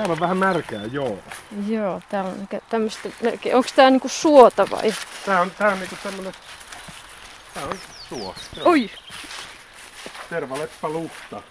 Täällä on vähän märkää, joo. Joo, täällä on tämmöistä melkein. Onko tää niinku suota vai? Tää on niinku tämmönen... Tää on suo. Joo. Oi! Tervaleppäluhta.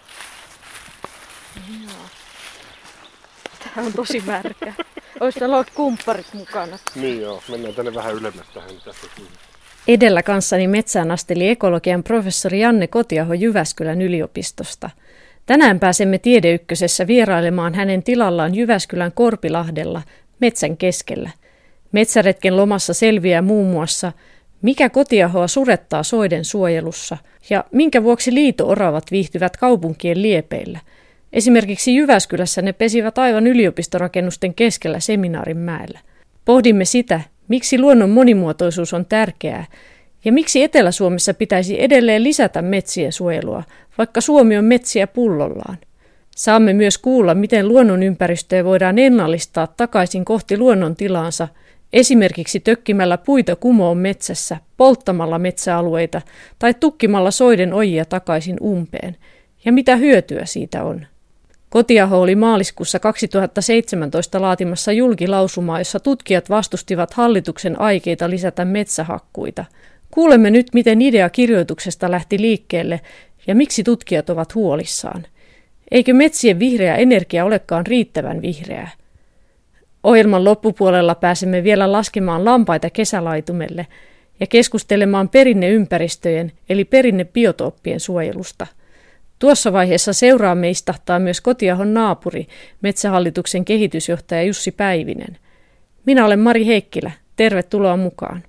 Joo. Tää on tosi märkä. Ois täällä ollut kumpparit mukana. Niin joo, mennään tänne vähän ylemmäs tähän tästä. Edellä kanssani metsään asteli ekologian professori Janne Kotiaho Jyväskylän yliopistosta. Tänään pääsemme Tiedeykkösessä vierailemaan hänen tilallaan Jyväskylän Korpilahdella metsän keskellä. Metsäretken lomassa selviää muun muassa, mikä Kotiahoa surettaa soiden suojelussa ja minkä vuoksi liito-oravat viihtyvät kaupunkien liepeillä. Esimerkiksi Jyväskylässä ne pesivät aivan yliopistorakennusten keskellä Seminaarinmäellä. Pohdimme sitä, miksi luonnon monimuotoisuus on tärkeää ja miksi Etelä-Suomessa pitäisi edelleen lisätä metsien suojelua, vaikka Suomi on metsiä pullollaan. Saamme myös kuulla, miten luonnonympäristöä voidaan ennallistaa takaisin kohti luonnontilaansa, esimerkiksi tökkimällä puita kumoon metsässä, polttamalla metsäalueita tai tukkimalla soiden ojia takaisin umpeen. Ja mitä hyötyä siitä on? Kotiaho oli maaliskuussa 2017 laatimassa julkilausumaa, jossa tutkijat vastustivat hallituksen aikeita lisätä metsähakkuita. Kuulemme nyt, miten idea kirjoituksesta lähti liikkeelle ja miksi tutkijat ovat huolissaan. Eikö metsien vihreä energia olekaan riittävän vihreää? Ohjelman loppupuolella pääsemme vielä laskemaan lampaita kesälaitumelle ja keskustelemaan perinneympäristöjen eli perinnebiotooppien suojelusta. Tuossa vaiheessa seuraamme istahtaa myös Kotiahon naapuri, Metsähallituksen kehitysjohtaja Jussi Päivinen. Minä olen Mari Heikkilä. Tervetuloa mukaan.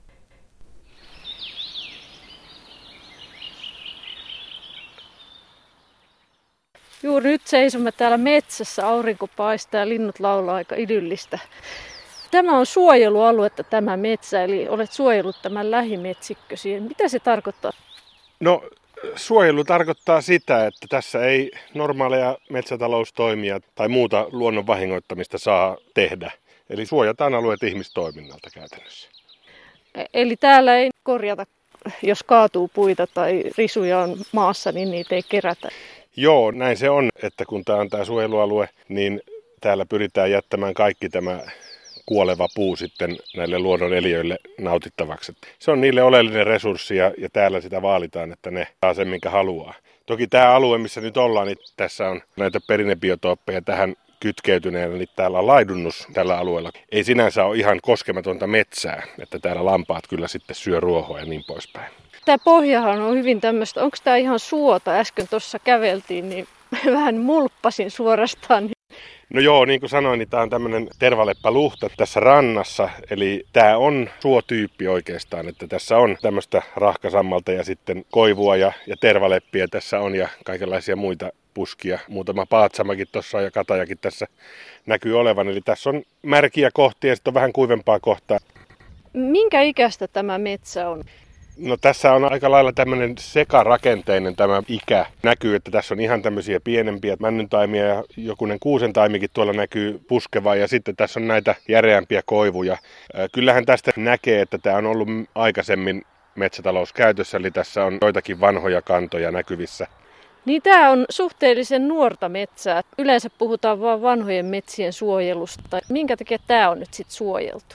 Juuri nyt seisomme täällä metsässä, aurinko paistaa ja linnut laulaa aika idyllistä. Tämä on suojelualuetta tämä metsä, eli olet suojellut tämän lähimetsikkösi. Mitä se tarkoittaa? No suojelu tarkoittaa sitä, että tässä ei normaaleja metsätaloustoimia tai muuta luonnon vahingoittamista saa tehdä. Eli suojataan alueet ihmistoiminnalta käytännössä. Eli täällä ei korjata, jos kaatuu puita tai risuja on maassa, niin niitä ei kerätä. Joo, näin se on, että kun tämä on tämä suojelualue, niin täällä pyritään jättämään kaikki tämä kuoleva puu sitten näille luonnon eliöille nautittavaksi. Se on niille oleellinen resurssi ja täällä sitä vaalitaan, että ne saa sen minkä haluaa. Toki tämä alue, missä nyt ollaan, niin tässä on näitä perinnebiotooppeja tähän kytkeytyneenä, niin täällä on laidunnus tällä alueella. Ei sinänsä ole ihan koskematonta metsää, että täällä lampaat kyllä sitten syö ruohoa ja niin poispäin. Tämä pohjahan on hyvin tämmöistä, onko tämä ihan suota? Äsken tuossa käveltiin, niin vähän mulppasin suorastaan. No joo, niin kuin sanoin, niin tämä on tämmöinen tervaleppäluhta tässä rannassa, eli tämä on suotyyppi oikeastaan, että tässä on tämmöistä rahkasammalta ja sitten koivua ja tervaleppiä tässä on ja kaikenlaisia muita puskia. Muutama paatsamakin tuossa ja katajakin tässä näkyy olevan, eli tässä on märkiä kohtia ja sitten on vähän kuivempaa kohtaa. Minkä ikäistä tämä metsä on? No tässä on aika lailla tämmöinen sekarakenteinen tämä ikä. Näkyy, että tässä on ihan tämmöisiä pienempiä männyntaimia ja jokunen kuusentaimikin tuolla näkyy puskeva ja sitten tässä on näitä järeämpiä koivuja. Kyllähän tästä näkee, että tämä on ollut aikaisemmin metsätalouskäytössä, eli tässä on joitakin vanhoja kantoja näkyvissä. Niin tämä on suhteellisen nuorta metsää. Yleensä puhutaan vain vanhojen metsien suojelusta. Minkä takia tämä on nyt sitten suojeltu?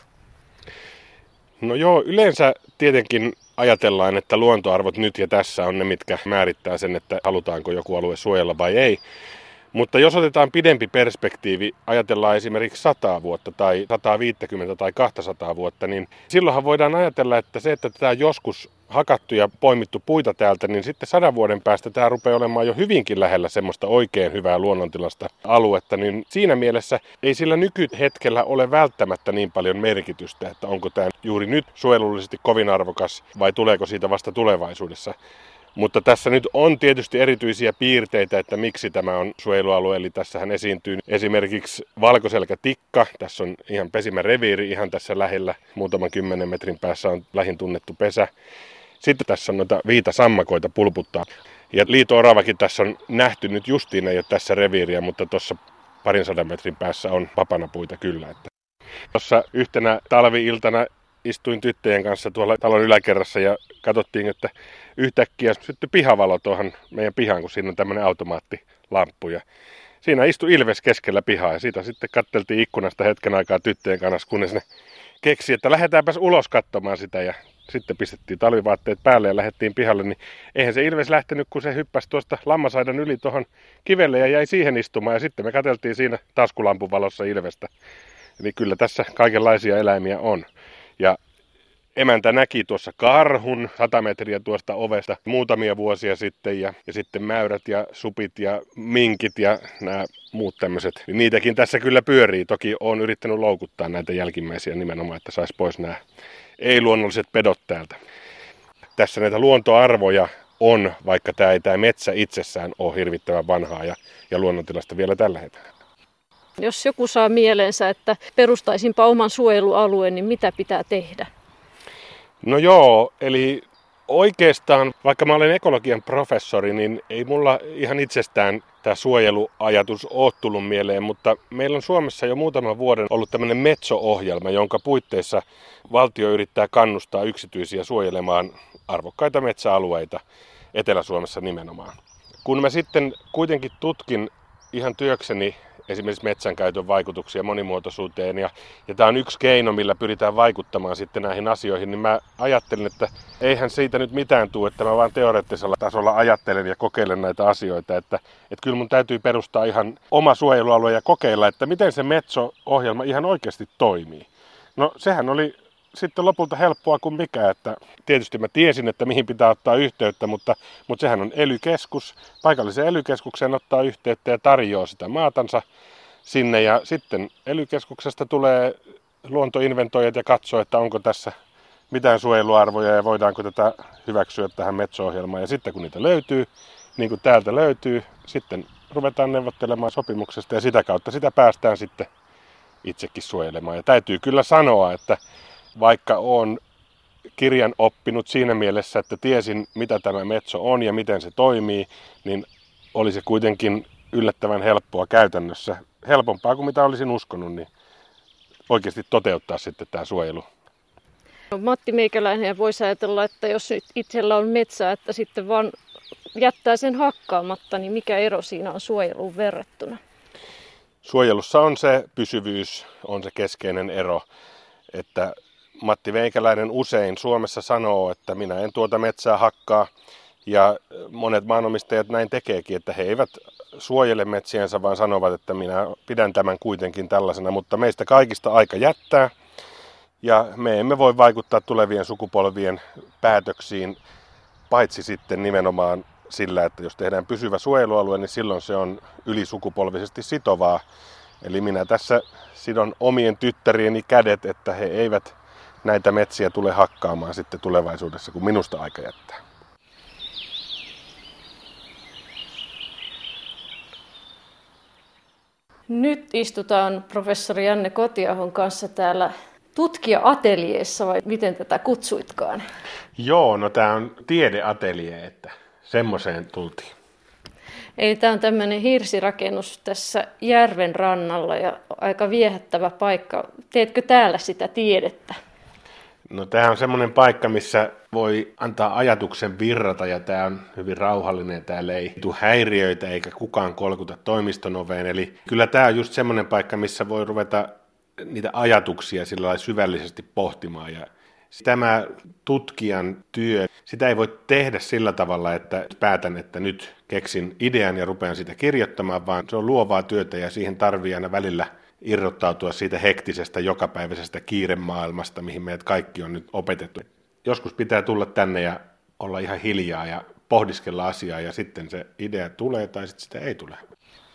No joo, yleensä tietenkin ajatellaan, että luontoarvot nyt ja tässä on ne, mitkä määrittää sen, että halutaanko joku alue suojella vai ei. Mutta jos otetaan pidempi perspektiivi, ajatellaan esimerkiksi 100 vuotta tai 150 tai 200 vuotta, niin silloinhan voidaan ajatella, että se, että tämä joskus hakattu ja poimittu puita täältä, niin sitten 100 vuoden päästä tämä rupeaa olemaan jo hyvinkin lähellä semmoista oikein hyvää luonnontilasta aluetta, niin siinä mielessä ei sillä nykyhetkellä ole välttämättä niin paljon merkitystä, että onko tämä juuri nyt suojelullisesti kovin arvokas vai tuleeko siitä vasta tulevaisuudessa. Mutta tässä nyt on tietysti erityisiä piirteitä, että miksi tämä on suojelualue. Eli tässähän esiintyy esimerkiksi valkoselkätikka. Tässä on ihan pesimäreviiri ihan tässä lähellä. Muutaman 10 metrin päässä on lähin tunnettu pesä. Sitten tässä on noita viitasammakoita pulputtaa. Ja liito-oravakin tässä on nähty nyt justiin, ei ole tässä reviiriä, mutta tuossa 200 metrin päässä on papanapuita kyllä. Tuossa yhtenä talvi-iltana istuin tyttöjen kanssa tuolla talon yläkerrassa ja katsottiin, että yhtäkkiä syttyi pihavalo tuohon meidän pihaan, kun siinä on tämmöinen automaattilamppu. Ja siinä istui ilves keskellä pihaa ja siitä sitten katteltiin ikkunasta hetken aikaa tyttöjen kanssa, kunnes ne keksi, että lähdetäänpäs ulos katsomaan sitä ja sitten pistettiin talvivaatteet päälle ja lähdettiin pihalle, niin eihän se ilves lähtenyt, kun se hyppäsi tuosta lammasaidan yli tuohon kivelle ja jäi siihen istumaan ja sitten me katseltiin siinä taskulampun valossa ilvestä. Eli kyllä tässä kaikenlaisia eläimiä on. Ja emäntä näki tuossa karhun 100 metriä tuosta ovesta muutamia vuosia sitten ja sitten mäyrät ja supit ja minkit ja nämä muut tämmöiset. Niin niitäkin tässä kyllä pyörii. Toki olen yrittänyt loukuttaa näitä jälkimmäisiä nimenomaan, että saisi pois nämä ei-luonnolliset pedot täältä. Tässä näitä luontoarvoja on, vaikka tämä metsä itsessään on hirvittävän vanhaa ja luonnontilasta vielä tällä hetkellä. Jos joku saa mieleensä, että perustaisinpa oman suojelualueen, niin mitä pitää tehdä? No joo, eli oikeastaan, vaikka mä olen ekologian professori, niin ei mulla ihan itsestään tämä suojeluajatus ole tullut mieleen, mutta meillä on Suomessa jo muutaman vuoden ollut tämmöinen Metso-ohjelma, jonka puitteissa valtio yrittää kannustaa yksityisiä suojelemaan arvokkaita metsäalueita Etelä-Suomessa nimenomaan. Kun mä sitten kuitenkin tutkin ihan työkseni esimerkiksi metsänkäytön vaikutuksia monimuotoisuuteen ja tämä on yksi keino, millä pyritään vaikuttamaan sitten näihin asioihin, niin mä ajattelin, että eihän siitä nyt mitään tule, että mä vaan teoreettisella tasolla ajattelen ja kokeilen näitä asioita, että kyllä mun täytyy perustaa ihan oma suojelualue ja kokeilla, että miten se Metso-ohjelma ihan oikeasti toimii. No sehän oli sitten lopulta helppoa kuin mikä, että tietysti mä tiesin, että mihin pitää ottaa yhteyttä, mutta sehän on ELY-keskus. Paikalliseen ELY-keskukseen ottaa yhteyttä ja tarjoaa sitä maatansa sinne ja sitten ELY-keskuksesta tulee luontoinventoijat ja katsoo, että onko tässä mitään suojeluarvoja ja voidaanko tätä hyväksyä tähän Metso-ohjelmaan. Ja sitten kun niitä löytyy, niin kuin täältä löytyy, sitten ruvetaan neuvottelemaan sopimuksesta ja sitä kautta sitä päästään sitten itsekin suojelemaan. Ja täytyy kyllä sanoa, että vaikka olen kirjan oppinut siinä mielessä, että tiesin mitä tämä Metso on ja miten se toimii, niin oli se kuitenkin yllättävän helppoa käytännössä. Helpompaa kuin mitä olisin uskonut, niin oikeasti toteuttaa sitten tämä suojelu. Matti Meikäläinen voisi ajatella, että jos nyt itsellä on metsää, että sitten vaan jättää sen hakkaamatta, niin mikä ero siinä on suojeluun verrattuna? Suojelussa on se pysyvyys, on se keskeinen ero, että Matti Meikäläinen usein Suomessa sanoo, että minä en tuota metsää hakkaa ja monet maanomistajat näin tekeekin, että he eivät suojele metsiänsä, vaan sanovat, että minä pidän tämän kuitenkin tällaisena, mutta meistä kaikista aika jättää ja me emme voi vaikuttaa tulevien sukupolvien päätöksiin, paitsi sitten nimenomaan sillä, että jos tehdään pysyvä suojelualue, niin silloin se on ylisukupolvisesti sitovaa. Eli minä tässä sidon omien tyttärieni kädet, että he eivät näitä metsiä tule hakkaamaan sitten tulevaisuudessa, kun minusta aika jättää. Nyt istutaan professori Janne Kotiahon kanssa täällä tutkija-ateljeessa, vai miten tätä kutsuitkaan? Joo, no tämä on tiedeatelje, että semmoiseen tultiin. Eli tämä on tämmöinen hirsirakennus tässä järven rannalla ja aika viehättävä paikka. Teetkö täällä sitä tiedettä? No tämä on semmoinen paikka, missä voi antaa ajatuksen virrata ja tämä on hyvin rauhallinen. Täällä ei tule häiriöitä eikä kukaan kolkuta toimiston oveen. Eli kyllä tämä on just semmoinen paikka, missä voi ruveta niitä ajatuksia sillä lailla syvällisesti pohtimaan. Ja tämä tutkijan työ, sitä ei voi tehdä sillä tavalla, että päätän, että nyt keksin idean ja rupean sitä kirjoittamaan, vaan se on luovaa työtä ja siihen tarvii aina välillä irrottautua siitä hektisestä jokapäiväisestä kiiremaailmasta, mihin meidät kaikki on nyt opetettu. Joskus pitää tulla tänne ja olla ihan hiljaa ja pohdiskella asiaa ja sitten se idea tulee tai sitten sitä ei tule.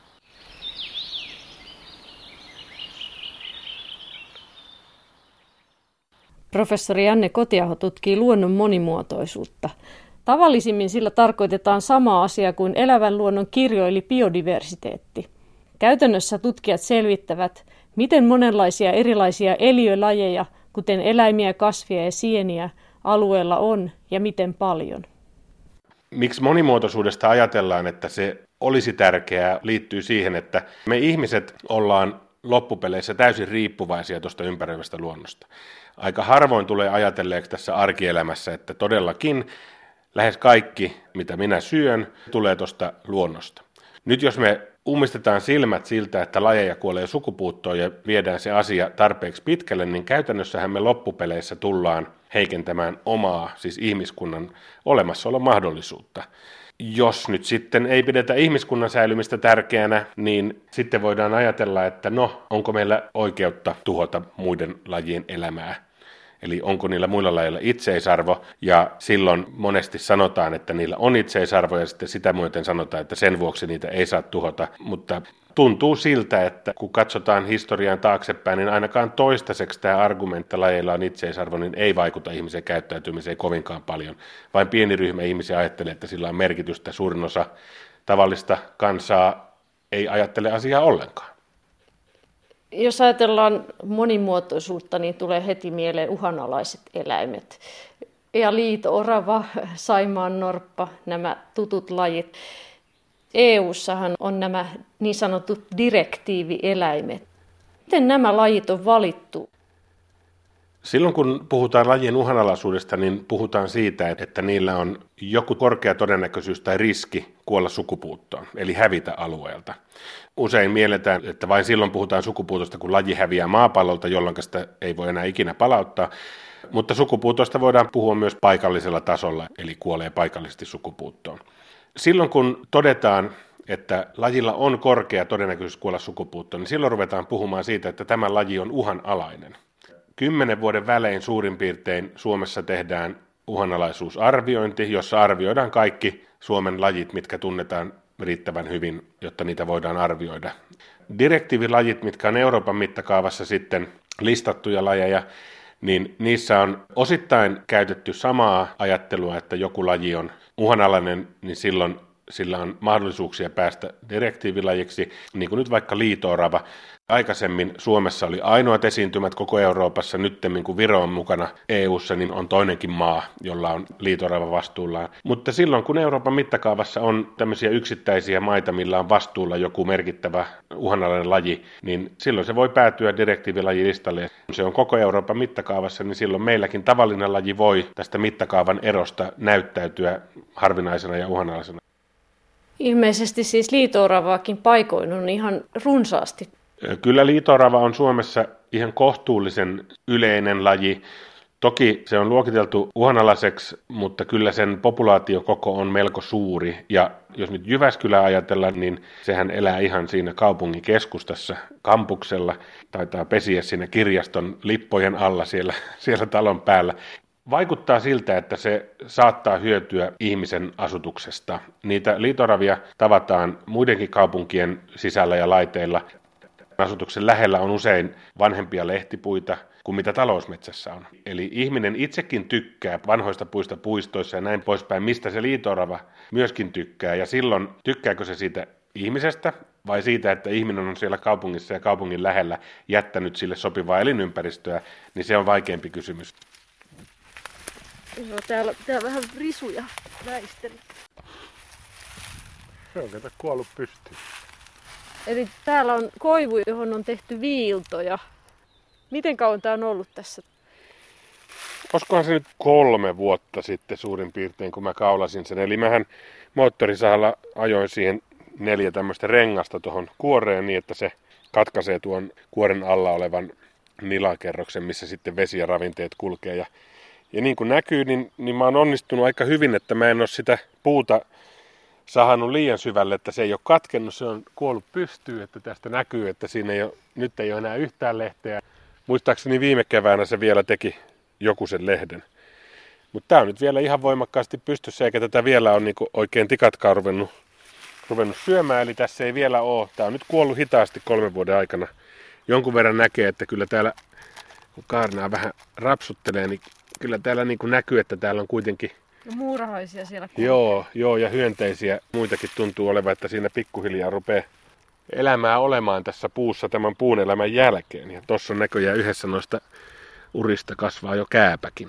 Professori Janne Kotiaho tutkii luonnon monimuotoisuutta. Tavallisimmin sillä tarkoitetaan samaa asiaa kuin elävän luonnon kirjo eli biodiversiteetti. Käytännössä tutkijat selvittävät, miten monenlaisia erilaisia eliölajeja, kuten eläimiä, kasvia ja sieniä, alueella on ja miten paljon. Miksi monimuotoisuudesta ajatellaan, että se olisi tärkeää, liittyy siihen, että me ihmiset ollaan loppupeleissä täysin riippuvaisia tuosta ympäröivästä luonnosta. Aika harvoin tulee ajatelleeksi tässä arkielämässä, että todellakin lähes kaikki, mitä minä syön, tulee tuosta luonnosta. Nyt jos me ummistetaan silmät siltä, että lajeja kuolee sukupuuttoon ja viedään se asia tarpeeksi pitkälle, niin käytännössähän me loppupeleissä tullaan heikentämään omaa, siis ihmiskunnan olemassaolon mahdollisuutta. Jos nyt sitten ei pidetä ihmiskunnan säilymistä tärkeänä, niin sitten voidaan ajatella, että onko meillä oikeutta tuhota muiden lajien elämää. Eli onko niillä muilla lajeilla itseisarvo, ja silloin monesti sanotaan, että niillä on itseisarvo, ja sitten sitä myöten sanotaan, että sen vuoksi niitä ei saa tuhota. Mutta tuntuu siltä, että kun katsotaan historiaan taaksepäin, niin ainakaan toistaiseksi tämä argumentti, että lajeilla on itseisarvo, niin ei vaikuta ihmisen käyttäytymiseen kovinkaan paljon. Vain pieni ryhmä ihmisiä ajattelee, että sillä on merkitystä. Suurin osa tavallista kansaa ei ajattele asiaa ollenkaan. Jos ajatellaan monimuotoisuutta, niin tulee heti mieleen uhanalaiset eläimet. Ja liito-orava, saimaannorppa, nämä tutut lajit. EU:ssahan on nämä niin sanotut direktiivieläimet. Miten nämä lajit on valittu? Silloin kun puhutaan lajien uhanalaisuudesta, niin puhutaan siitä, että niillä on joku korkea todennäköisyys tai riski kuolla sukupuuttoon, eli hävitä alueelta. Usein mielletään, että vain silloin puhutaan sukupuutosta, kun laji häviää maapallolta, jolloin sitä ei voi enää ikinä palauttaa. Mutta sukupuutosta voidaan puhua myös paikallisella tasolla, eli kuolee paikallisesti sukupuuttoon. Silloin kun todetaan, että lajilla on korkea todennäköisyys kuolla sukupuuttoon, niin silloin ruvetaan puhumaan siitä, että tämä laji on uhanalainen. 10 vuoden välein suurin piirtein Suomessa tehdään uhanalaisuusarviointi, jossa arvioidaan kaikki Suomen lajit, mitkä tunnetaan riittävän hyvin, jotta niitä voidaan arvioida. Direktiivilajit, mitkä on Euroopan mittakaavassa sitten listattuja lajeja, niin niissä on osittain käytetty samaa ajattelua, että joku laji on uhanalainen, niin silloin sillä on mahdollisuuksia päästä direktiivilajiksi, niin kuin nyt vaikka liito-orava. Aikaisemmin Suomessa oli ainoat esiintymät koko Euroopassa, nyt kun Viro on mukana EU:ssa, niin on toinenkin maa, jolla on liito-orava vastuullaan. Mutta silloin kun Euroopan mittakaavassa on tämmöisiä yksittäisiä maita, millä on vastuulla joku merkittävä uhanalainen laji, niin silloin se voi päätyä direktiivilajilistalle. Kun se on koko Euroopan mittakaavassa, niin silloin meilläkin tavallinen laji voi tästä mittakaavan erosta näyttäytyä harvinaisena ja uhanalaisena. Ilmeisesti siis liito-oravaakin paikoin on ihan runsaasti. Kyllä liito-orava on Suomessa ihan kohtuullisen yleinen laji. Toki se on luokiteltu uhanalaiseksi, mutta kyllä sen populaatiokoko on melko suuri. Ja jos nyt Jyväskylää ajatellaan, niin sehän elää ihan siinä kaupungin keskustassa, kampuksella. Taitaa pesiä siinä kirjaston lippojen alla siellä talon päällä. Vaikuttaa siltä, että se saattaa hyötyä ihmisen asutuksesta. Niitä liito-oravia tavataan muidenkin kaupunkien sisällä ja laiteilla. Asutuksen lähellä on usein vanhempia lehtipuita kuin mitä talousmetsässä on. Eli ihminen itsekin tykkää vanhoista puista puistoissa ja näin poispäin, mistä se liito-orava myöskin tykkää. Ja silloin tykkääkö se siitä ihmisestä vai siitä, että ihminen on siellä kaupungissa ja kaupungin lähellä jättänyt sille sopivaa elinympäristöä, niin se on vaikeampi kysymys. Joo, täällä vähän risuja väisteli. Se on kuollut pystyyn. Eli täällä on koivu, johon on tehty viiltoja. Miten kauan tämä on ollut tässä? Olisikohan se nyt 3 vuotta sitten suurin piirtein, kun mä kaulasin sen. Eli mähän moottorisahalla ajoin siihen 4 tämmöistä rengasta tuohon kuoreen niin, että se katkaisee tuon kuoren alla olevan nilakerroksen, missä sitten vesi ja ravinteet kulkee. Ja niin kuin näkyy, niin mä oon onnistunut aika hyvin, että mä en ole sitä puuta sahannut liian syvälle, että se ei ole katkennut, se on kuollut pystyyn, että tästä näkyy, että siinä nyt ei ole enää yhtään lehteä. Muistaakseni viime keväänä se vielä teki joku sen lehden. Mutta tämä on nyt vielä ihan voimakkaasti pystyssä, eikä tätä vielä ole niinku oikein tikatkaan ruvennut syömään, eli tässä ei vielä ole. Tämä on nyt kuollut hitaasti 3 vuoden aikana. Jonkun verran näkee, että kyllä täällä, kun kaarnaa vähän rapsuttelee, niin kyllä täällä niinku näkyy, että täällä on kuitenkin muurahaisia siellä. Joo, ja hyönteisiä muitakin tuntuu olevan, että siinä pikkuhiljaa rupeaa elämää olemaan tässä puussa tämän puun elämän jälkeen. Ja tuossa on näköjään yhdessä noista urista kasvaa jo kääpäkin.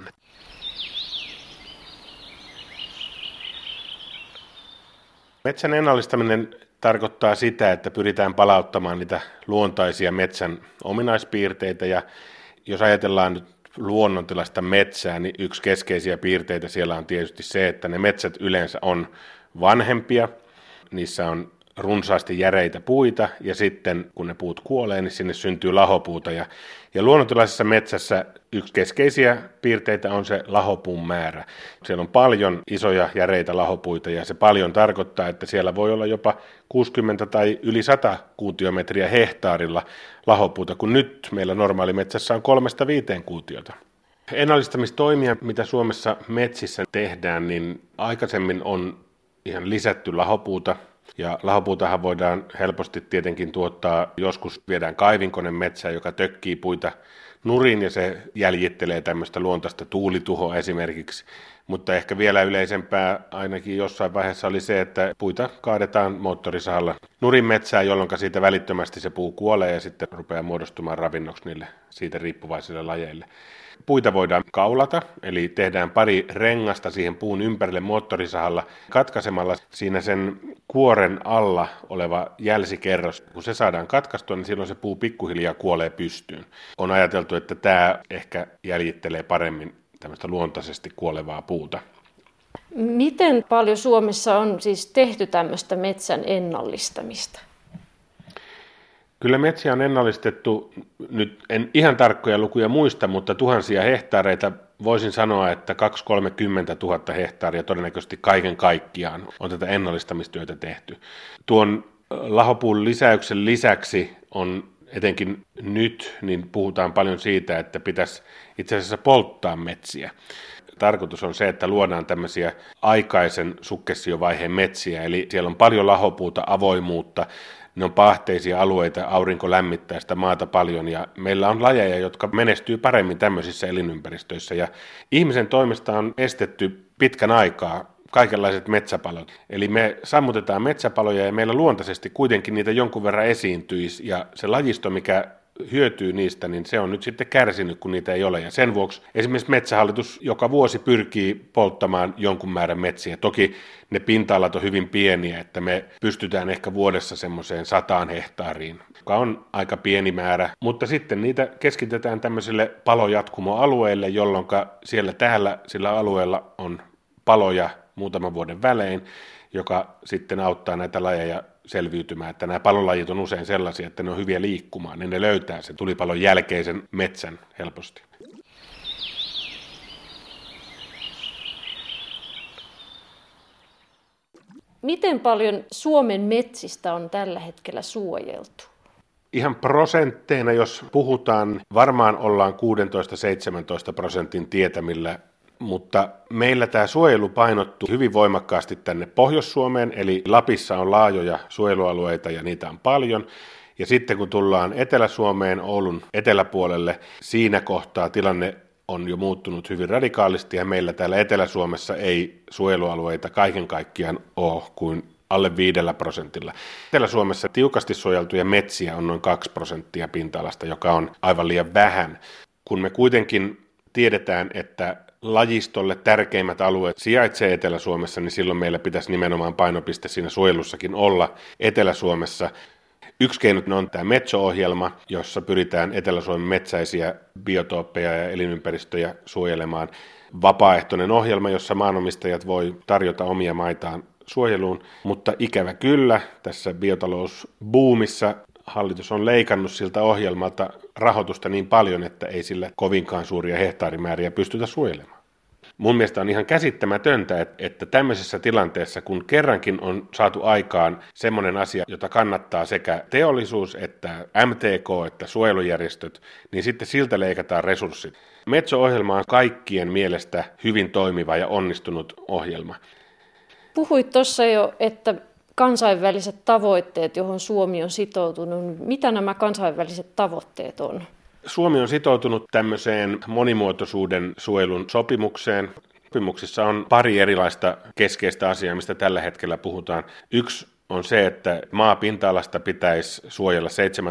Metsän ennallistaminen tarkoittaa sitä, että pyritään palauttamaan niitä luontaisia metsän ominaispiirteitä. Ja jos ajatellaan nyt luonnontilasta metsää, niin yksi keskeisiä piirteitä siellä on tietysti se, että ne metsät yleensä on vanhempia. Niissä on runsaasti järeitä puita ja sitten kun ne puut kuolee, niin sinne syntyy lahopuuta. Ja luonnontilaisessa metsässä yksi keskeisiä piirteitä on se lahopuun määrä. Siellä on paljon isoja järeitä lahopuita ja se paljon tarkoittaa, että siellä voi olla jopa 60 tai yli 100 kuutiometriä hehtaarilla lahopuuta, kun nyt meillä normaalimetsässä on 3-5 kuutiota. Ennallistamistoimia, mitä Suomessa metsissä tehdään, niin aikaisemmin on ihan lisätty lahopuuta. Ja lahopuutahan voidaan helposti tietenkin tuottaa, joskus viedään kaivinkone metsään, joka tökkii puita nurin ja se jäljittelee tämmöistä luontaista tuulituhoa esimerkiksi. Mutta ehkä vielä yleisempää ainakin jossain vaiheessa oli se, että puita kaadetaan moottorisahalla nurin metsään, jolloin siitä välittömästi se puu kuolee ja sitten rupeaa muodostumaan ravinnoksi niille siitä riippuvaisille lajeille. Puita voidaan kaulata, eli tehdään pari rengasta siihen puun ympärille moottorisahalla katkaisemalla siinä sen kuoren alla oleva jälsikerros. Kun se saadaan katkaistua, niin silloin se puu pikkuhiljaa kuolee pystyyn. On ajateltu, että tämä ehkä jäljittelee paremmin tämmöistä luontaisesti kuolevaa puuta. Miten paljon Suomessa on siis tehty tämmöistä metsän ennallistamista? Kyllä metsiä on ennallistettu, nyt en ihan tarkkoja lukuja muista, mutta tuhansia hehtaareita. Voisin sanoa, että 2-30 000 hehtaaria todennäköisesti kaiken kaikkiaan on tätä ennallistamistyötä tehty. Tuon lahopuun lisäyksen lisäksi on etenkin nyt, niin puhutaan paljon siitä, että pitäisi itse asiassa polttaa metsiä. Tarkoitus on se, että luodaan tämmöisiä aikaisen sukkessiovaiheen metsiä, eli siellä on paljon lahopuuta, avoimuutta, ne on paahteisia alueita, aurinko lämmittää sitä maata paljon ja meillä on lajeja, jotka menestyy paremmin tämmöisissä elinympäristöissä ja ihmisen toimesta on estetty pitkän aikaa kaikenlaiset metsäpalot. Eli me sammutetaan metsäpaloja ja meillä luontaisesti kuitenkin niitä jonkun verran esiintyisi ja se lajisto, mikä hyötyy niistä, niin se on nyt sitten kärsinyt, kun niitä ei ole. Ja sen vuoksi esimerkiksi Metsähallitus joka vuosi pyrkii polttamaan jonkun määrän metsiä. Toki ne pinta-alat on hyvin pieniä, että me pystytään ehkä vuodessa semmoiseen 100 hehtaariin, joka on aika pieni määrä. Mutta sitten niitä keskitetään tämmöisille palojatkumoalueille, jolloin siellä täällä sillä alueella on paloja muutaman vuoden välein, joka sitten auttaa näitä lajeja selviytymään, että nämä palolajit on usein sellaisia, että ne on hyviä liikkumaan, niin ne löytää sen tulipalon jälkeisen metsän helposti. Miten paljon Suomen metsistä on tällä hetkellä suojeltu? Ihan prosentteina, jos puhutaan, varmaan ollaan 16-17% tietämillä, mutta meillä tämä suojelu painottuu hyvin voimakkaasti tänne Pohjois-Suomeen, eli Lapissa on laajoja suojelualueita ja niitä on paljon. Ja sitten kun tullaan Etelä-Suomeen, Oulun eteläpuolelle, siinä kohtaa tilanne on jo muuttunut hyvin radikaalisti ja meillä täällä Etelä-Suomessa ei suojelualueita kaiken kaikkiaan ole kuin alle 5%. Etelä-Suomessa tiukasti suojeltuja metsiä on noin 2% pinta-alasta, joka on aivan liian vähän. Kun me kuitenkin tiedetään, että lajistolle tärkeimmät alueet sijaitsee Etelä-Suomessa, niin silloin meillä pitäisi nimenomaan painopiste siinä suojelussakin olla Etelä-Suomessa. Yksi keino on tämä Metso-ohjelma, jossa pyritään Etelä-Suomen metsäisiä biotooppeja ja elinympäristöjä suojelemaan. Vapaaehtoinen ohjelma, jossa maanomistajat voi tarjota omia maitaan suojeluun, mutta ikävä kyllä tässä biotalousbuumissa hallitus on leikannut siltä ohjelmalta rahoitusta niin paljon, että ei sillä kovinkaan suuria hehtaarimääriä pystytä suojelemaan. Mun mielestä on ihan käsittämätöntä, että tämmöisessä tilanteessa, kun kerrankin on saatu aikaan semmoinen asia, jota kannattaa sekä teollisuus että MTK että suojelujärjestöt, niin sitten siltä leikataan resurssit. Metso-ohjelma on kaikkien mielestä hyvin toimiva ja onnistunut ohjelma. Puhuit tuossa jo, että kansainväliset tavoitteet, johon Suomi on sitoutunut. Mitä nämä kansainväliset tavoitteet on? Suomi on sitoutunut tämmöiseen monimuotoisuuden suojelun sopimukseen. Sopimuksissa on pari erilaista keskeistä asiaa, mistä tällä hetkellä puhutaan. Yksi on se, että maapinta-alasta pitäisi suojella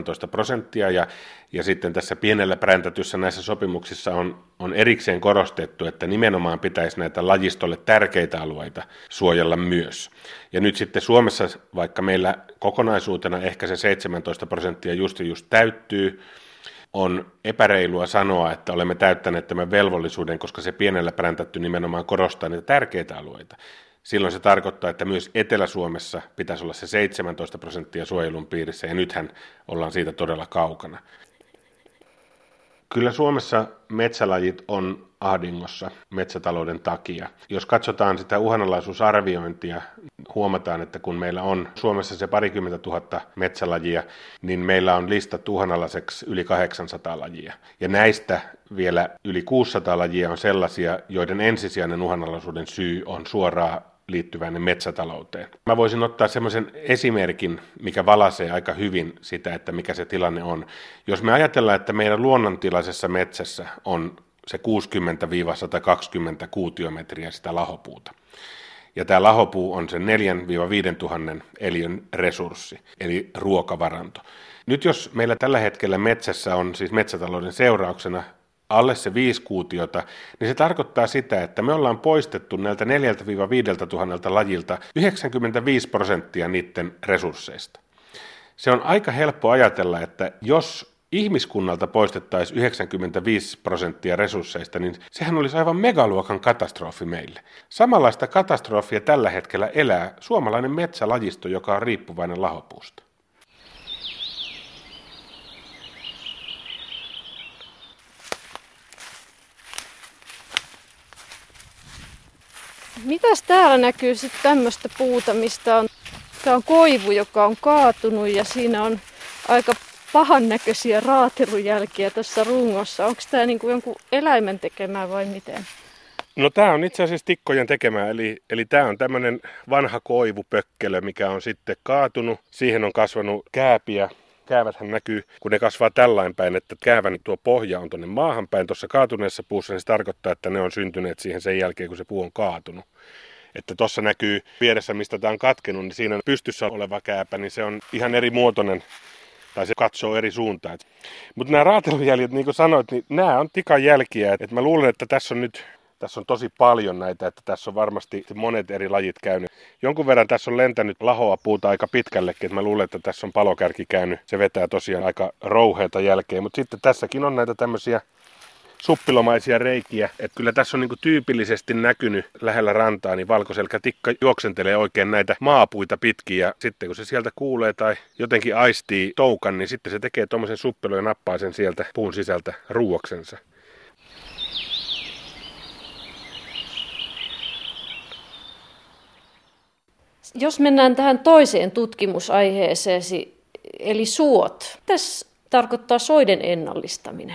17% ja sitten tässä pienellä präntätyssä näissä sopimuksissa on erikseen korostettu, että nimenomaan pitäisi näitä lajistolle tärkeitä alueita suojella myös. Ja nyt sitten Suomessa, vaikka meillä kokonaisuutena ehkä se 17% just täyttyy, on epäreilua sanoa, että olemme täyttäneet tämän velvollisuuden, koska se pienellä präntätty nimenomaan korostaa niitä tärkeitä alueita. silloin se tarkoittaa, että myös Etelä-Suomessa pitäisi olla se 17% suojelun piirissä, ja nythän ollaan siitä todella kaukana. Kyllä Suomessa metsälajit on ahdingossa metsätalouden takia. Jos katsotaan sitä uhanalaisuusarviointia, huomataan, että kun meillä on Suomessa se 20 000 metsälajia, niin meillä on listattu uhanalaiseksi yli 800 lajia. Ja näistä vielä yli 600 lajia on sellaisia, joiden ensisijainen uhanalaisuuden syy on suoraan liittyvään metsätalouteen. Mä voisin ottaa semmoisen esimerkin, mikä valaisee aika hyvin sitä, että mikä se tilanne on. Jos me ajatellaan, että meidän luonnontilaisessa metsässä on se 60-120 kuutiometriä sitä lahopuuta, ja tämä lahopuu on se 4-5 tuhannen eliön resurssi, eli ruokavaranto. Nyt jos meillä tällä hetkellä metsässä on siis metsätalouden seurauksena alle se 5 kuutiota, niin se tarkoittaa sitä, että me ollaan poistettu näiltä 4-5 tuhannelta lajilta 95% niiden resursseista. Se on aika helppo ajatella, että jos ihmiskunnalta poistettaisiin 95% resursseista, niin sehän olisi aivan megaluokan katastrofi meille. Samanlaista katastrofia tällä hetkellä elää suomalainen metsälajisto, joka on riippuvainen lahopuusta. Mitäs täällä näkyy sitten tämmöistä puuta, mistä on, tää on koivu, joka on kaatunut ja siinä on aika pahan näköisiä raatelujälkiä tässä rungossa. Onko tämä niinku jonkun eläimen tekemää vai miten? No tämä on itse asiassa tikkojen tekemää, eli tämä on tämmöinen vanha koivupökkelö, mikä on sitten kaatunut. Siihen on kasvanut kääpiä. Kääväthän näkyy, kun ne kasvaa tällain päin, että käävän tuo pohja on tuonne maahan päin. Tuossa kaatuneessa puussa niin se tarkoittaa, että ne on syntyneet siihen sen jälkeen, kun se puu on kaatunut. Että tuossa näkyy vieressä, mistä tämä on katkenut, niin siinä pystyssä oleva kääpä, niin se on ihan eri muotoinen, tai se katsoo eri suuntaan. Mutta nämä raatelujäljet, niin kuin sanoit, niin nämä on tikan jälkiä. Et mä luulen, että tässä on tosi paljon näitä, että tässä on varmasti monet eri lajit käynyt. Jonkun verran tässä on lentänyt lahoa puuta aika pitkällekin, että mä luulen, että tässä on palokärki käynyt. Se vetää tosiaan aika rouheita jälkeen, mutta sitten tässäkin on näitä tämmöisiä suppilomaisia reikiä. Että kyllä tässä on niinku tyypillisesti näkynyt lähellä rantaa, niin valkoselkätikka juoksentelee oikein näitä maapuita pitkin. Ja sitten kun se sieltä kuulee tai jotenkin aistii toukan, niin sitten se tekee tuommoisen suppilon ja nappaa sen sieltä puun sisältä ruuoksensa. Jos mennään tähän toiseen tutkimusaiheeseesi, eli suot. Mitäs tarkoittaa soiden ennallistaminen?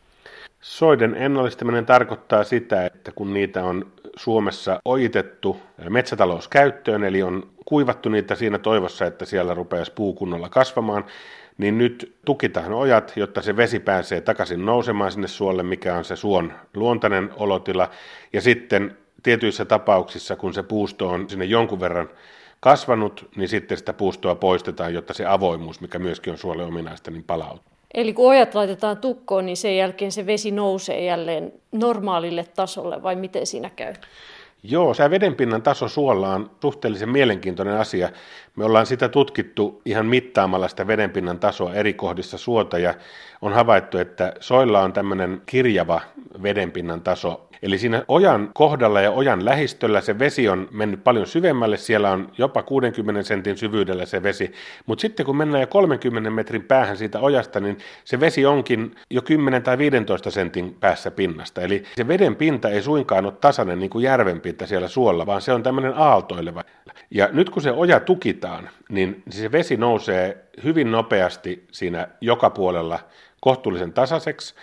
Soiden ennallistaminen tarkoittaa sitä, että kun niitä on Suomessa ojitettu metsätalouskäyttöön, eli on kuivattu niitä siinä toivossa, että siellä rupeaisi puu kunnolla kasvamaan, niin nyt tukitaan ojat, jotta se vesi pääsee takaisin nousemaan sinne suolle, mikä on se suon luontainen olotila. Ja sitten tietyissä tapauksissa, kun se puusto on sinne jonkun verran kasvanut, niin sitten sitä puustoa poistetaan, jotta se avoimuus, mikä myöskin on suolle ominaista, niin palautuu. Eli kun ojat laitetaan tukkoon, niin sen jälkeen se vesi nousee jälleen normaalille tasolle, vai miten siinä käy? Joo, se vedenpinnan taso suolla on suhteellisen mielenkiintoinen asia. Me ollaan sitä tutkittu ihan mittaamalla sitä vedenpinnan tasoa eri kohdissa suota, ja on havaittu, että soilla on tämmöinen kirjava vedenpinnan taso. Eli siinä ojan kohdalla ja ojan lähistöllä se vesi on mennyt paljon syvemmälle, siellä on jopa 60 sentin syvyydellä se vesi, mutta sitten kun mennään jo 30 metrin päähän siitä ojasta, niin se vesi onkin jo 10 tai 15 sentin päässä pinnasta. Eli se veden pinta ei suinkaan ole tasainen niin kuin järven pinta siellä suolla, vaan se on tämmöinen aaltoileva. Ja nyt kun se oja tukitaan, niin se vesi nousee hyvin nopeasti siinä joka puolella kohtuullisen tasaiseksi,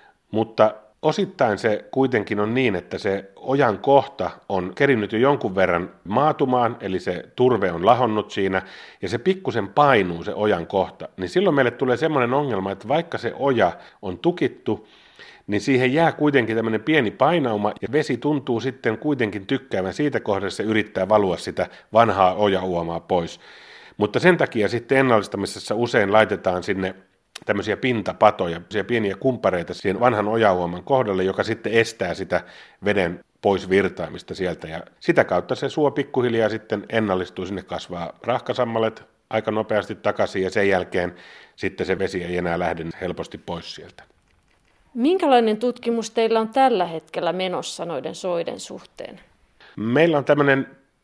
mutta osittain se kuitenkin on niin, että se ojan kohta on kerinnyt jo jonkun verran maatumaan, eli se turve on lahonnut siinä, ja se pikkusen painuu se ojan kohta. Niin silloin meille tulee semmoinen ongelma, että vaikka se oja on tukittu, niin siihen jää kuitenkin tämmöinen pieni painauma, ja vesi tuntuu sitten kuitenkin tykkäävän siitä kohdassa, se yrittää valua sitä vanhaa ojauomaa pois. Mutta sen takia sitten ennallistamisessa usein laitetaan sinne tämmöisiä pintapatoja, pieniä kumpareita siihen vanhan ojauoman kohdalle, joka sitten estää sitä veden pois virtaamista sieltä. Ja sitä kautta se suo pikkuhiljaa sitten ennallistuu, sinne kasvaa rahkasammalet aika nopeasti takaisin, ja sen jälkeen sitten se vesi ei enää lähde helposti pois sieltä. Minkälainen tutkimus teillä on tällä hetkellä menossa noiden soiden suhteen? Meillä on tämmöinen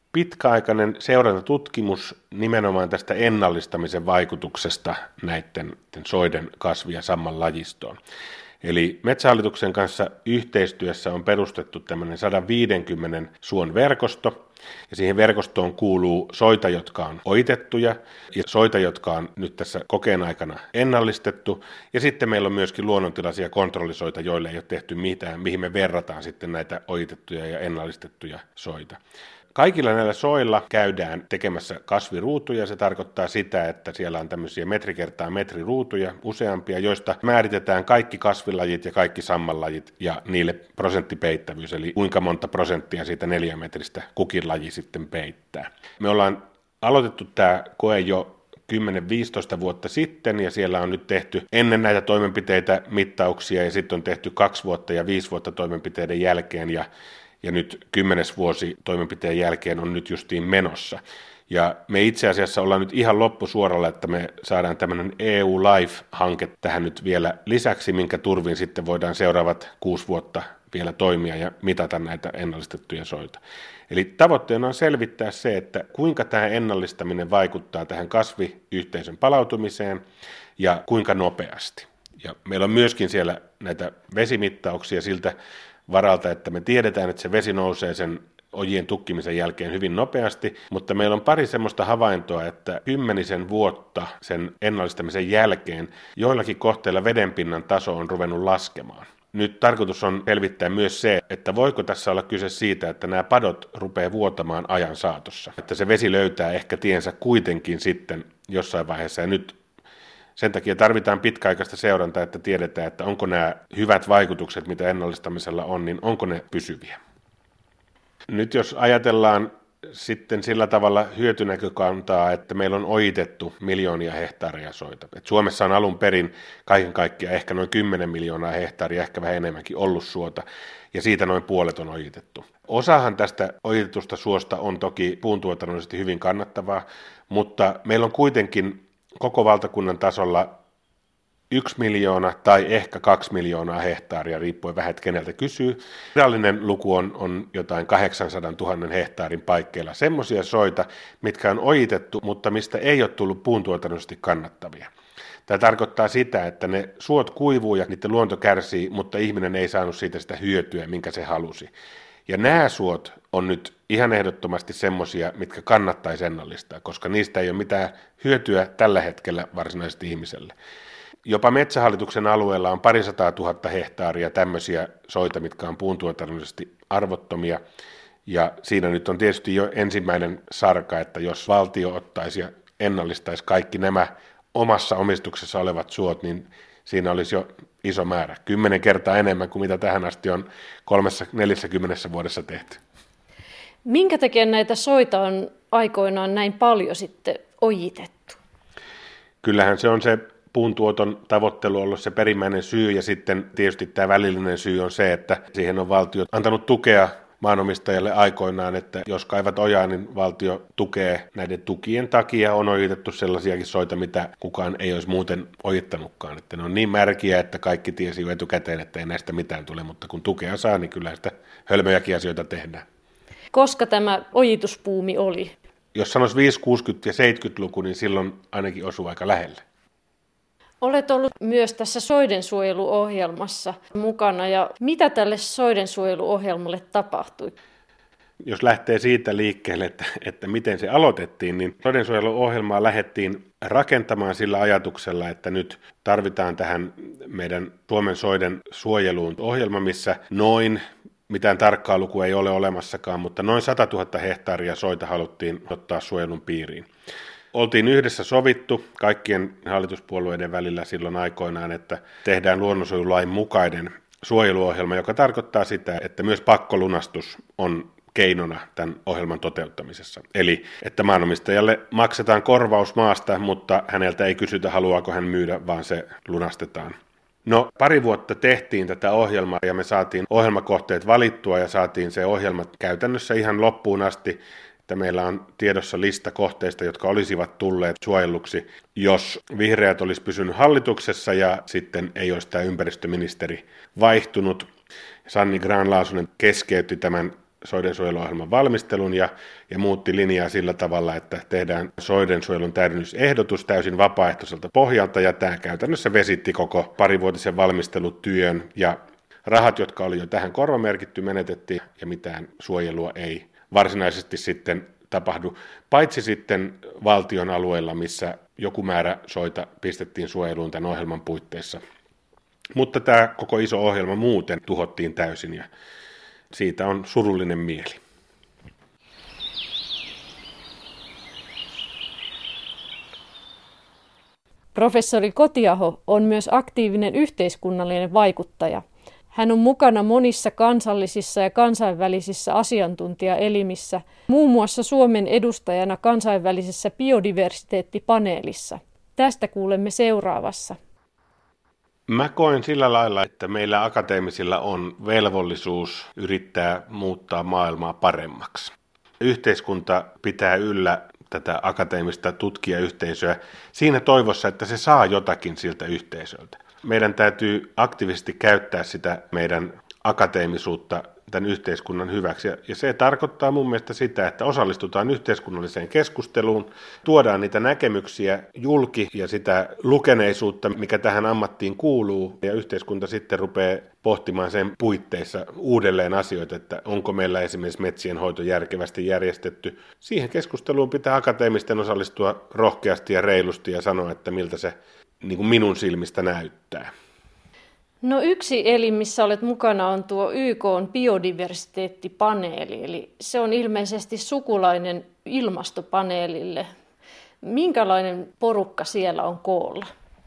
pitkäaikainen seurantatutkimus nimenomaan tästä ennallistamisen vaikutuksesta näiden soiden kasvi- ja sammanlajistoon. Eli Metsähallituksen kanssa yhteistyössä on perustettu tämmöinen 150 suon verkosto, ja siihen verkostoon kuuluu soita, jotka on ojitettuja, ja soita, jotka on nyt tässä kokeen aikana ennallistettu, ja sitten meillä on myöskin luonnontilaisia kontrollisoita, joille ei ole tehty mitään, mihin me verrataan sitten näitä ojitettuja ja ennallistettuja soita. Kaikilla näillä soilla käydään tekemässä kasviruutuja. Se tarkoittaa sitä, että siellä on tämmöisiä metri kertaa metri ruutuja, useampia, joista määritetään kaikki kasvilajit ja kaikki sammanlajit ja niille prosenttipeittävyys, eli kuinka monta prosenttia siitä 4 metristä kukin laji sitten peittää. Me ollaan aloitettu tämä koe jo 10-15 vuotta sitten, ja siellä on nyt tehty ennen näitä toimenpiteitä mittauksia, ja sitten on tehty 2 vuotta ja 5 vuotta toimenpiteiden jälkeen, ja nyt 10. vuosi toimenpiteen jälkeen on nyt justiin menossa. Ja me itse asiassa ollaan nyt ihan loppusuoralla, että me saadaan tämmöinen EU Life-hanke tähän nyt vielä lisäksi, minkä turvin sitten voidaan seuraavat 6 vuotta vielä toimia ja mitata näitä ennallistettuja soita. Eli tavoitteena on selvittää se, että kuinka tämä ennallistaminen vaikuttaa tähän kasviyhteisön palautumiseen ja kuinka nopeasti. Ja meillä on myöskin siellä näitä vesimittauksia siltä varalta, että me tiedetään, että se vesi nousee sen ojien tukkimisen jälkeen hyvin nopeasti, mutta meillä on pari semmoista havaintoa, että 10 vuotta sen ennallistamisen jälkeen joillakin kohteilla vedenpinnan taso on ruvennut laskemaan. Nyt tarkoitus on selvittää myös se, että voiko tässä olla kyse siitä, että nämä padot rupeaa vuotamaan ajan saatossa. Että se vesi löytää ehkä tiensä kuitenkin sitten jossain vaiheessa, ja nyt sen takia tarvitaan pitkäaikaista seurantaa, että tiedetään, että onko nämä hyvät vaikutukset, mitä ennallistamisella on, niin onko ne pysyviä. Nyt jos ajatellaan sitten sillä tavalla hyötynäkökantaa, että meillä on ojitettu miljoonia hehtaaria soita. Et Suomessa on alun perin kaiken kaikkiaan ehkä noin 10 miljoonaa hehtaaria, ehkä vähän enemmänkin ollut suota, ja siitä noin puolet on ojitettu. Osahan tästä ojitetusta suosta on toki puuntuotannollisesti hyvin kannattavaa, mutta meillä on kuitenkin koko valtakunnan tasolla 1 miljoona tai ehkä 2 miljoonaa hehtaaria, riippuen vähän, että keneltä kysyy. Virallinen luku on jotain 800 000 hehtaarin paikkeilla semmoisia soita, mitkä on ojitettu, mutta mistä ei ole tullut puuntuotannollisesti kannattavia. Tämä tarkoittaa sitä, että ne suot kuivuu ja niiden luonto kärsii, mutta ihminen ei saanut siitä sitä hyötyä, minkä se halusi. Ja nämä suot on nyt ihan ehdottomasti semmoisia, mitkä kannattaisi ennallistaa, koska niistä ei ole mitään hyötyä tällä hetkellä varsinaisesti ihmiselle. Jopa Metsähallituksen alueella on 200 000 hehtaaria tämmöisiä soita, mitkä on puuntuotannollisesti arvottomia. Ja siinä nyt on tietysti jo ensimmäinen sarka, että jos valtio ottaisi ja ennallistaisi kaikki nämä omassa omistuksessa olevat suot, niin siinä olisi jo iso määrä, 10 kertaa enemmän kuin mitä tähän asti on 30-40 vuodessa tehty. Minkä takia näitä soita on aikoinaan näin paljon sitten ojitettu? Kyllähän se on se puuntuoton tavoittelu ollut se perimmäinen syy, ja sitten tietysti tämä välillinen syy on se, että siihen on valtio antanut tukea maanomistajalle aikoinaan, että jos kaivat ojaa, niin valtio tukee. Näiden tukien takia on ojitettu sellaisiakin soita, mitä kukaan ei olisi muuten ojittanutkaan. Että ne on niin märkiä, että kaikki tiesi jo etukäteen, että ei näistä mitään tule, mutta kun tukea saa, niin kyllä sitä hölmöjäkin asioita tehdään. Koska tämä ojituspuumi oli? Jos sanoisi 50-, 60- ja 70-luku, niin silloin ainakin osuu aika lähelle. Olet ollut myös tässä soidensuojeluohjelmassa mukana, ja mitä tälle soidensuojeluohjelmalle tapahtui? Jos lähtee siitä liikkeelle, että miten se aloitettiin, niin soidensuojeluohjelmaa lähdettiin rakentamaan sillä ajatuksella, että nyt tarvitaan tähän meidän Suomen soiden suojeluun ohjelma, missä mitään tarkkaa lukua ei ole olemassakaan, mutta noin 100 000 hehtaaria soita haluttiin ottaa suojelun piiriin. Oltiin yhdessä sovittu kaikkien hallituspuolueiden välillä silloin aikoinaan, että tehdään luonnonsuojelulain mukainen suojeluohjelma, joka tarkoittaa sitä, että myös pakkolunastus on keinona tämän ohjelman toteuttamisessa. Eli että maanomistajalle maksetaan korvaus maasta, mutta häneltä ei kysytä, haluaako hän myydä, vaan se lunastetaan. No, 2 vuotta tehtiin tätä ohjelmaa ja me saatiin ohjelmakohteet valittua ja saatiin se ohjelma käytännössä ihan loppuun asti, että meillä on tiedossa lista kohteista, jotka olisivat tulleet suojelluksi, jos vihreät olisi pysynyt hallituksessa ja sitten ei olisi tämä ympäristöministeri vaihtunut. Sanni Grahn-Laasonen keskeytti tämän soidensuojeluohjelman valmistelun ja muutti linjaa sillä tavalla, että tehdään soidensuojelun täydennysehdotus täysin vapaaehtoiselta pohjalta, ja tämä käytännössä vesitti koko parivuotisen valmistelutyön, ja rahat, jotka oli jo tähän korvamerkitty, menetettiin, ja mitään suojelua ei varsinaisesti sitten tapahdu, paitsi sitten valtion alueilla, missä joku määrä soita pistettiin suojeluun tämän ohjelman puitteissa. Mutta tämä koko iso ohjelma muuten tuhottiin täysin, ja siitä on surullinen mieli. Professori Kotiaho on myös aktiivinen yhteiskunnallinen vaikuttaja. Hän on mukana monissa kansallisissa ja kansainvälisissä asiantuntijaelimissä, muun muassa Suomen edustajana kansainvälisessä biodiversiteettipaneelissa. Tästä kuulemme seuraavassa. Mä koen sillä lailla, että meillä akateemisilla on velvollisuus yrittää muuttaa maailmaa paremmaksi. Yhteiskunta pitää yllä tätä akateemista tutkijayhteisöä siinä toivossa, että se saa jotakin siltä yhteisöltä. Meidän täytyy aktiivisesti käyttää sitä meidän akateemisuutta tämän yhteiskunnan hyväksi. Ja se tarkoittaa mun mielestä sitä, että osallistutaan yhteiskunnalliseen keskusteluun, tuodaan niitä näkemyksiä julki ja sitä lukeneisuutta, mikä tähän ammattiin kuuluu. Ja yhteiskunta sitten rupeaa pohtimaan sen puitteissa uudelleen asioita, että onko meillä esimerkiksi metsien hoito järkevästi järjestetty. Siihen keskusteluun pitää akateemisten osallistua rohkeasti ja reilusti ja sanoa, että miltä se niin kuin minun silmistä näyttää. No yksi elin, missä olet mukana, on tuo YK:n biodiversiteettipaneeli, eli se on ilmeisesti sukulainen ilmastopaneelille. Minkälainen porukka siellä on koolla?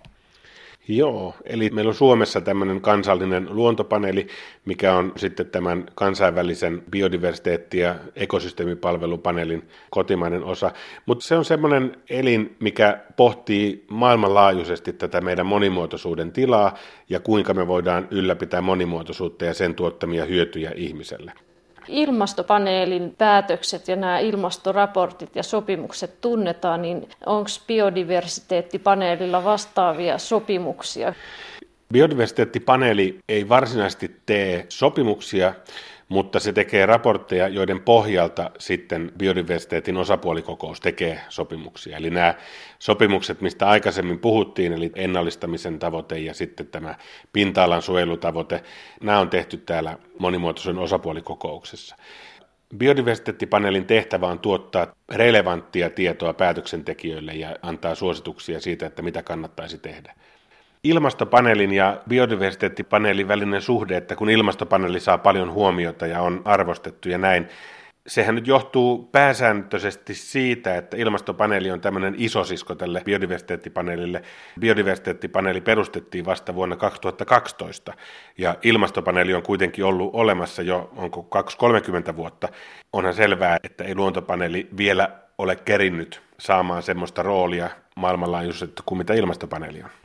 Joo, eli meillä on Suomessa tämmöinen kansallinen luontopaneeli, mikä on sitten tämän kansainvälisen biodiversiteetti- ja ekosysteemipalvelupaneelin kotimainen osa. Mutta se on semmoinen elin, mikä pohtii maailmanlaajuisesti tätä meidän monimuotoisuuden tilaa ja kuinka me voidaan ylläpitää monimuotoisuutta ja sen tuottamia hyötyjä ihmiselle. Ilmastopaneelin päätökset ja nämä ilmastoraportit ja sopimukset tunnetaan, niin onko biodiversiteettipaneelilla vastaavia sopimuksia? Biodiversiteettipaneeli ei varsinaisesti tee sopimuksia, mutta se tekee raportteja, joiden pohjalta sitten biodiversiteetin osapuolikokous tekee sopimuksia. Eli nämä sopimukset, mistä aikaisemmin puhuttiin, eli ennallistamisen tavoite ja sitten tämä pinta-alan suojelutavoite, nämä on tehty täällä monimuotoisuuden osapuolikokouksessa. Biodiversiteettipaneelin tehtävä on tuottaa relevanttia tietoa päätöksentekijöille ja antaa suosituksia siitä, että mitä kannattaisi tehdä. Ilmastopaneelin ja biodiversiteettipaneelin välinen suhde, että kun ilmastopaneeli saa paljon huomiota ja on arvostettu ja näin, sehän nyt johtuu pääsääntöisesti siitä, että ilmastopaneeli on tämmöinen isosisko tälle biodiversiteettipaneelille. Biodiversiteettipaneeli perustettiin vasta vuonna 2012 ja ilmastopaneeli on kuitenkin ollut olemassa jo, onko 20-30 vuotta. Onhan selvää, että ei luontopaneeli vielä ole kerinnyt saamaan semmoista roolia maailmanlaajuisesti kuin mitä ilmastopaneeli on.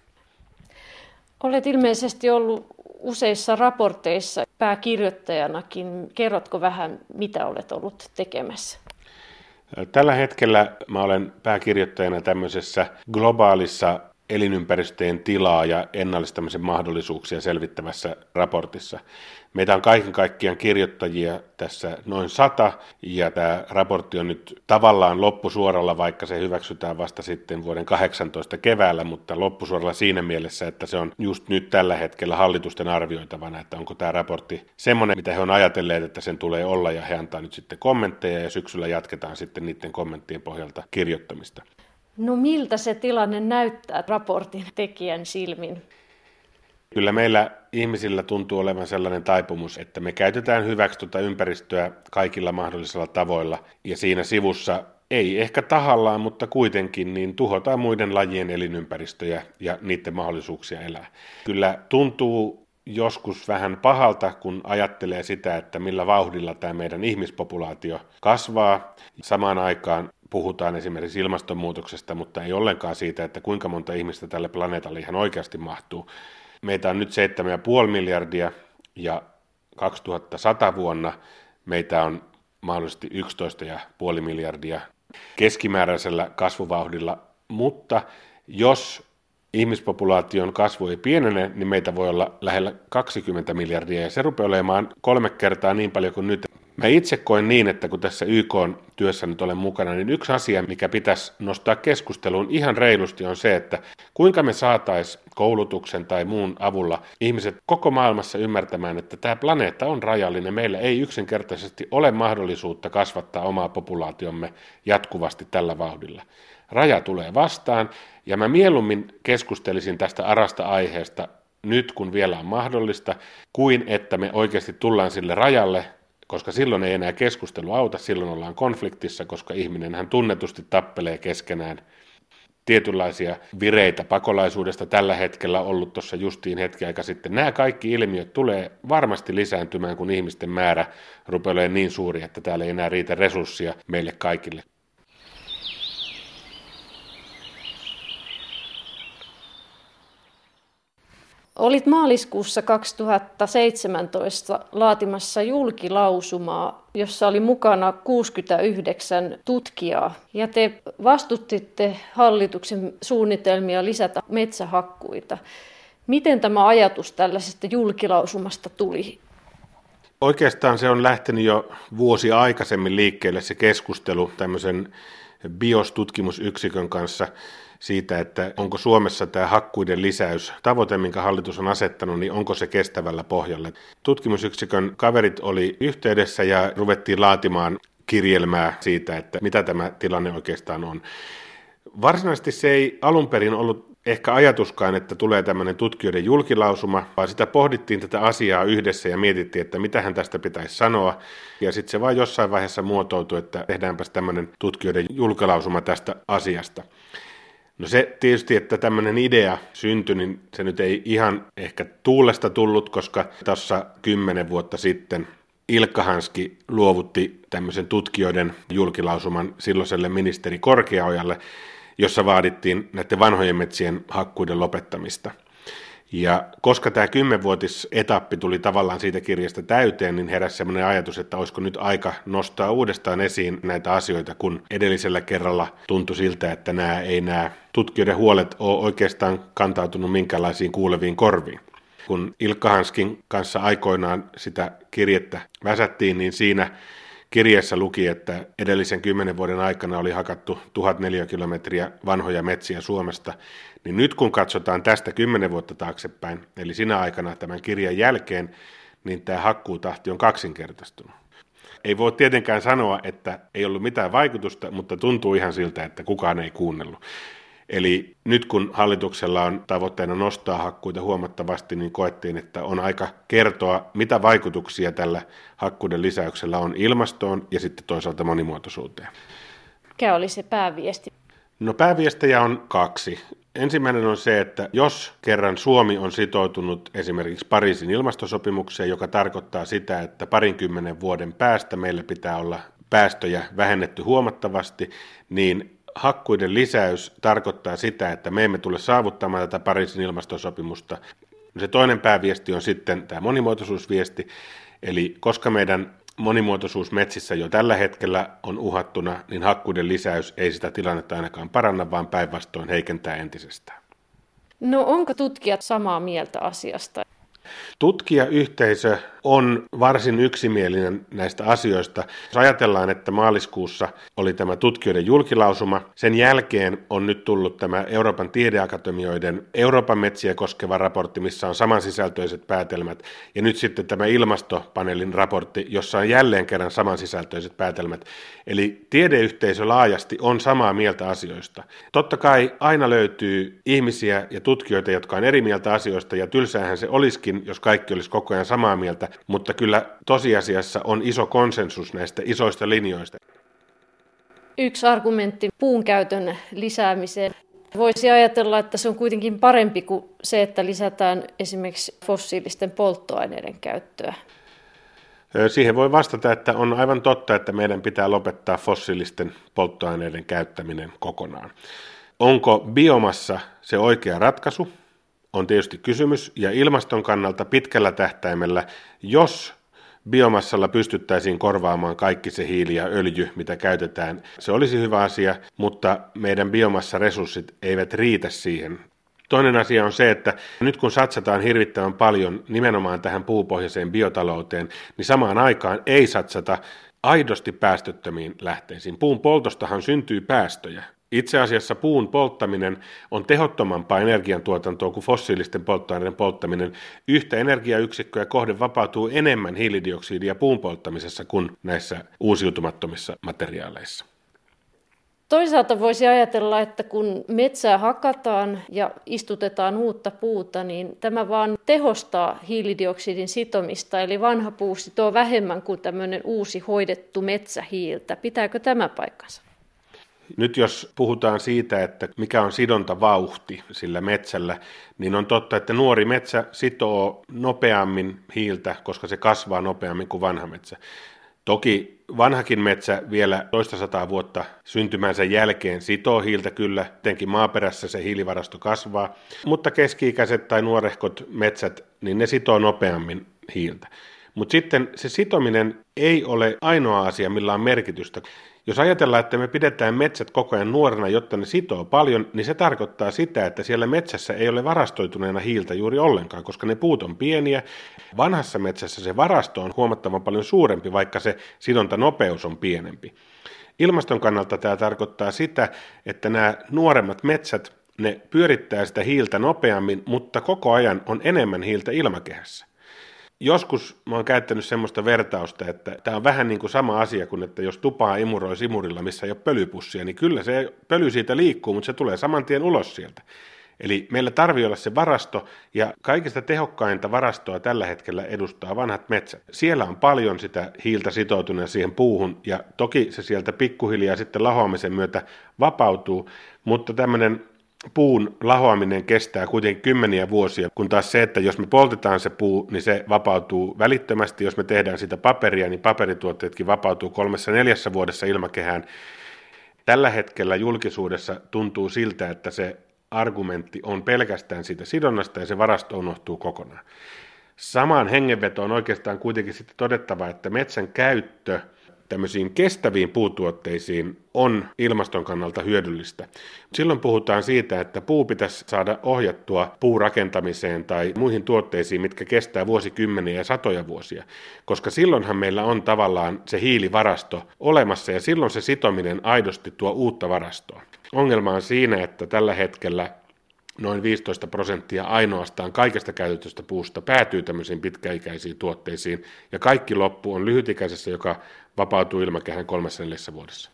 Olet ilmeisesti ollut useissa raporteissa pääkirjoittajanakin. Kerrotko vähän, mitä olet ollut tekemässä? Tällä hetkellä mä olen pääkirjoittajana tämmöisessä globaalissa elinympäristöjen tilaa ja ennallistamisen mahdollisuuksia selvittävässä raportissa. Meitä on kaiken kaikkiaan kirjoittajia tässä noin 100, ja tämä raportti on nyt tavallaan loppusuoralla, vaikka se hyväksytään vasta sitten vuoden 2018 keväällä, mutta loppusuoralla siinä mielessä, että se on just nyt tällä hetkellä hallitusten arvioitavana, että onko tämä raportti semmoinen, mitä he on ajatelleet, että sen tulee olla, ja he antaa nyt sitten kommentteja, ja syksyllä jatketaan sitten niiden kommenttien pohjalta kirjoittamista. No miltä se tilanne näyttää raportin tekijän silmin? Kyllä meillä ihmisillä tuntuu olevan sellainen taipumus, että me käytetään hyväksi tuota ympäristöä kaikilla mahdollisilla tavoilla, ja siinä sivussa ei ehkä tahallaan, mutta kuitenkin niin tuhotaan muiden lajien elinympäristöjä ja niiden mahdollisuuksia elää. Kyllä tuntuu joskus vähän pahalta, kun ajattelee sitä, että millä vauhdilla tämä meidän ihmispopulaatio kasvaa. Samaan aikaan puhutaan esimerkiksi ilmastonmuutoksesta, mutta ei ollenkaan siitä, että kuinka monta ihmistä tälle planeetalle ihan oikeasti mahtuu. Meitä on nyt 7,5 miljardia ja 2100 vuonna meitä on mahdollisesti 11,5 miljardia keskimääräisellä kasvuvauhdilla, mutta jos ihmispopulaation kasvu ei pienene, niin meitä voi olla lähellä 20 miljardia ja se rupeaa olemaan 3 kertaa niin paljon kuin nyt. Mä itse koen niin, että kun tässä YK-työssä nyt olen mukana, niin yksi asia, mikä pitäisi nostaa keskusteluun ihan reilusti on se, että kuinka me saataisiin koulutuksen tai muun avulla ihmiset koko maailmassa ymmärtämään, että tämä planeetta on rajallinen. Meillä ei yksinkertaisesti ole mahdollisuutta kasvattaa omaa populaatiomme jatkuvasti tällä vauhdilla. Raja tulee vastaan ja mä mieluummin keskustelisin tästä arasta aiheesta nyt, kun vielä on mahdollista, kuin että me oikeasti tullaan sille rajalle, koska silloin ei enää keskustelu auta, silloin ollaan konfliktissa, koska ihminenhän tunnetusti tappelee keskenään. Tietynlaisia vireitä pakolaisuudesta tällä hetkellä ollut tuossa justiin hetki aika sitten. Nämä kaikki ilmiöt tulee varmasti lisääntymään, kun ihmisten määrä rupeaa olemaan niin suuri, että täällä ei enää riitä resursseja meille kaikille. Olit maaliskuussa 2017 laatimassa julkilausumaa, jossa oli mukana 69 tutkijaa, ja te vastustitte hallituksen suunnitelmia lisätä metsähakkuita. Miten tämä ajatus tällaisesta julkilausumasta tuli? Oikeastaan se on lähtenyt jo vuosi aikaisemmin liikkeelle se keskustelu tämmöisen BIOS-tutkimusyksikön kanssa siitä, että onko Suomessa tämä hakkuiden lisäys, tavoite, minkä hallitus on asettanut, niin onko se kestävällä pohjalla. Tutkimusyksikön kaverit oli yhteydessä ja ruvettiin laatimaan kirjelmää siitä, että mitä tämä tilanne oikeastaan on. Varsinaisesti se ei alun perin ollut ehkä ajatuskaan, että tulee tämmöinen tutkijoiden julkilausuma, vaan sitä pohdittiin tätä asiaa yhdessä ja mietittiin, että mitähän tästä pitäisi sanoa. Ja sitten se vaan jossain vaiheessa muotoutui, että tehdäänpäs tämmöinen tutkijoiden julkilausuma tästä asiasta. No se tietysti, että tämmöinen idea syntyi, niin se nyt ei ihan ehkä tuulesta tullut, koska tuossa 10 vuotta sitten Ilkka Hanski luovutti tämmöisen tutkijoiden julkilausuman silloiselle ministeri Korkeaojalle, jossa vaadittiin näiden vanhojen metsien hakkuiden lopettamista. Ja koska tämä 10-vuotisetappi tuli tavallaan siitä kirjasta täyteen, niin heräsi sellainen ajatus, että olisiko nyt aika nostaa uudestaan esiin näitä asioita, kun edellisellä kerralla tuntui siltä, että nämä tutkijoiden huolet ole oikeastaan kantautunut minkälaisiin kuuleviin korviin. Kun Ilkka Hanskin kanssa aikoinaan sitä kirjettä väsättiin, niin siinä kirjeessä luki, että edellisen 10 vuoden aikana oli hakattu 1000 neliökilometriä vanhoja metsiä Suomesta, niin nyt kun katsotaan tästä 10 vuotta taaksepäin, eli sinä aikana tämän kirjan jälkeen, niin tämä hakkuutahti on kaksinkertaistunut. Ei voi tietenkään sanoa, että ei ollut mitään vaikutusta, mutta tuntuu ihan siltä, että kukaan ei kuunnellut. Eli nyt kun hallituksella on tavoitteena nostaa hakkuita huomattavasti, niin koettiin, että on aika kertoa, mitä vaikutuksia tällä hakkuiden lisäyksellä on ilmastoon ja sitten toisaalta monimuotoisuuteen. Mikä oli se pääviesti? No pääviestejä on 2. Ensimmäinen on se, että jos kerran Suomi on sitoutunut esimerkiksi Pariisin ilmastosopimukseen, joka tarkoittaa sitä, että 20 vuoden päästä meillä pitää olla päästöjä vähennetty huomattavasti, niin hakkuiden lisäys tarkoittaa sitä, että me emme tule saavuttamaan tätä Pariisin ilmastosopimusta. Se toinen pääviesti on sitten tämä monimuotoisuusviesti, eli koska meidän monimuotoisuus metsissä jo tällä hetkellä on uhattuna, niin hakkuiden lisäys ei sitä tilannetta ainakaan paranna, vaan päinvastoin heikentää entisestään. No onko tutkijat samaa mieltä asiasta? Tutkijayhteisö on varsin yksimielinen näistä asioista. Jos ajatellaan, että maaliskuussa oli tämä tutkijoiden julkilausuma, sen jälkeen on nyt tullut tämä Euroopan tiedeakatemioiden Euroopan metsiä koskeva raportti, missä on samansisältöiset päätelmät, ja nyt sitten tämä ilmastopaneelin raportti, jossa on jälleen kerran samansisältöiset päätelmät. Eli tiedeyhteisö laajasti on samaa mieltä asioista. Totta kai aina löytyy ihmisiä ja tutkijoita, jotka on eri mieltä asioista, ja tylsäähän se olisikin, jos kaikki olisi koko ajan samaa mieltä, mutta kyllä tosiasiassa on iso konsensus näistä isoista linjoista. Yksi argumentti puun käytön lisäämiseen. Voisi ajatella, että se on kuitenkin parempi kuin se, että lisätään esimerkiksi fossiilisten polttoaineiden käyttöä. Siihen voi vastata, että on aivan totta, että meidän pitää lopettaa fossiilisten polttoaineiden käyttäminen kokonaan. Onko biomassa se oikea ratkaisu? On tietysti kysymys, ja ilmaston kannalta pitkällä tähtäimellä, jos biomassalla pystyttäisiin korvaamaan kaikki se hiili ja öljy, mitä käytetään, se olisi hyvä asia, mutta meidän biomassaresurssit eivät riitä siihen. Toinen asia on se, että nyt kun satsataan hirvittävän paljon nimenomaan tähän puupohjaiseen biotalouteen, niin samaan aikaan ei satsata aidosti päästöttömiin lähteisiin. Puun poltostahan syntyy päästöjä. Itse asiassa puun polttaminen on tehottomampaa energiantuotantoa kuin fossiilisten polttoaineiden polttaminen. Yhtä energiayksikköä kohden vapautuu enemmän hiilidioksidia puun polttamisessa kuin näissä uusiutumattomissa materiaaleissa. Toisaalta voisi ajatella, että kun metsää hakataan ja istutetaan uutta puuta, niin tämä vaan tehostaa hiilidioksidin sitomista, eli vanha puu sitoo vähemmän kuin tämmöinen uusi hoidettu metsä hiiltä. Pitääkö tämä paikkansa? Nyt jos puhutaan siitä, että mikä on sidontavauhti sillä metsällä, niin on totta, että nuori metsä sitoo nopeammin hiiltä, koska se kasvaa nopeammin kuin vanha metsä. Toki vanhakin metsä vielä toista 100 vuotta syntymänsä jälkeen sitoo hiiltä kyllä, etenkin maaperässä se hiilivarasto kasvaa, mutta keski-ikäiset tai nuorehkot metsät, niin ne sitoo nopeammin hiiltä. Mutta sitten se sitominen ei ole ainoa asia, millä on merkitystä. Jos ajatellaan, että me pidetään metsät koko ajan nuorena, jotta ne sitoo paljon, niin se tarkoittaa sitä, että siellä metsässä ei ole varastoituneena hiiltä juuri ollenkaan, koska ne puut on pieniä. Vanhassa metsässä se varasto on huomattavan paljon suurempi, vaikka se sidontanopeus on pienempi. Ilmaston kannalta tämä tarkoittaa sitä, että nämä nuoremmat metsät, ne pyörittää sitä hiiltä nopeammin, mutta koko ajan on enemmän hiiltä ilmakehässä. Joskus mä oon käyttänyt semmoista vertausta, että tämä on vähän niin kuin sama asia kuin, että jos tupaa imuroi simurilla, missä ei ole pölypussia, niin kyllä se pöly siitä liikkuu, mutta se tulee saman tien ulos sieltä. Eli meillä tarvii olla se varasto, ja kaikista tehokkainta varastoa tällä hetkellä edustaa vanhat metsät. Siellä on paljon sitä hiiltä sitoutuneen siihen puuhun, ja toki se sieltä pikkuhiljaa sitten lahoamisen myötä vapautuu, mutta tämmöinen puun lahoaminen kestää kuitenkin kymmeniä vuosia, kun taas se, että jos me poltetaan se puu, niin se vapautuu välittömästi. Jos me tehdään sitä paperia, niin paperituotteetkin vapautuu 3-4 vuodessa ilmakehään. Tällä hetkellä julkisuudessa tuntuu siltä, että se argumentti on pelkästään siitä sidonnasta ja se varasto unohtuu kokonaan. Samaan hengenvetoon oikeastaan kuitenkin sitten todettava, että metsän käyttö tämmöisiin kestäviin puutuotteisiin on ilmaston kannalta hyödyllistä. Silloin puhutaan siitä, että puu pitäisi saada ohjattua puurakentamiseen tai muihin tuotteisiin, mitkä kestää vuosikymmeniä ja satoja vuosia, koska silloinhan meillä on tavallaan se hiilivarasto olemassa ja silloin se sitominen aidosti tuo uutta varastoa. Ongelma on siinä, että tällä hetkellä noin 15% ainoastaan kaikesta käytetystä puusta päätyy tämmöisiin pitkäikäisiin tuotteisiin, ja kaikki loppu on lyhytikäisessä, joka vapautuu ilmakehään 3-4 vuodessa.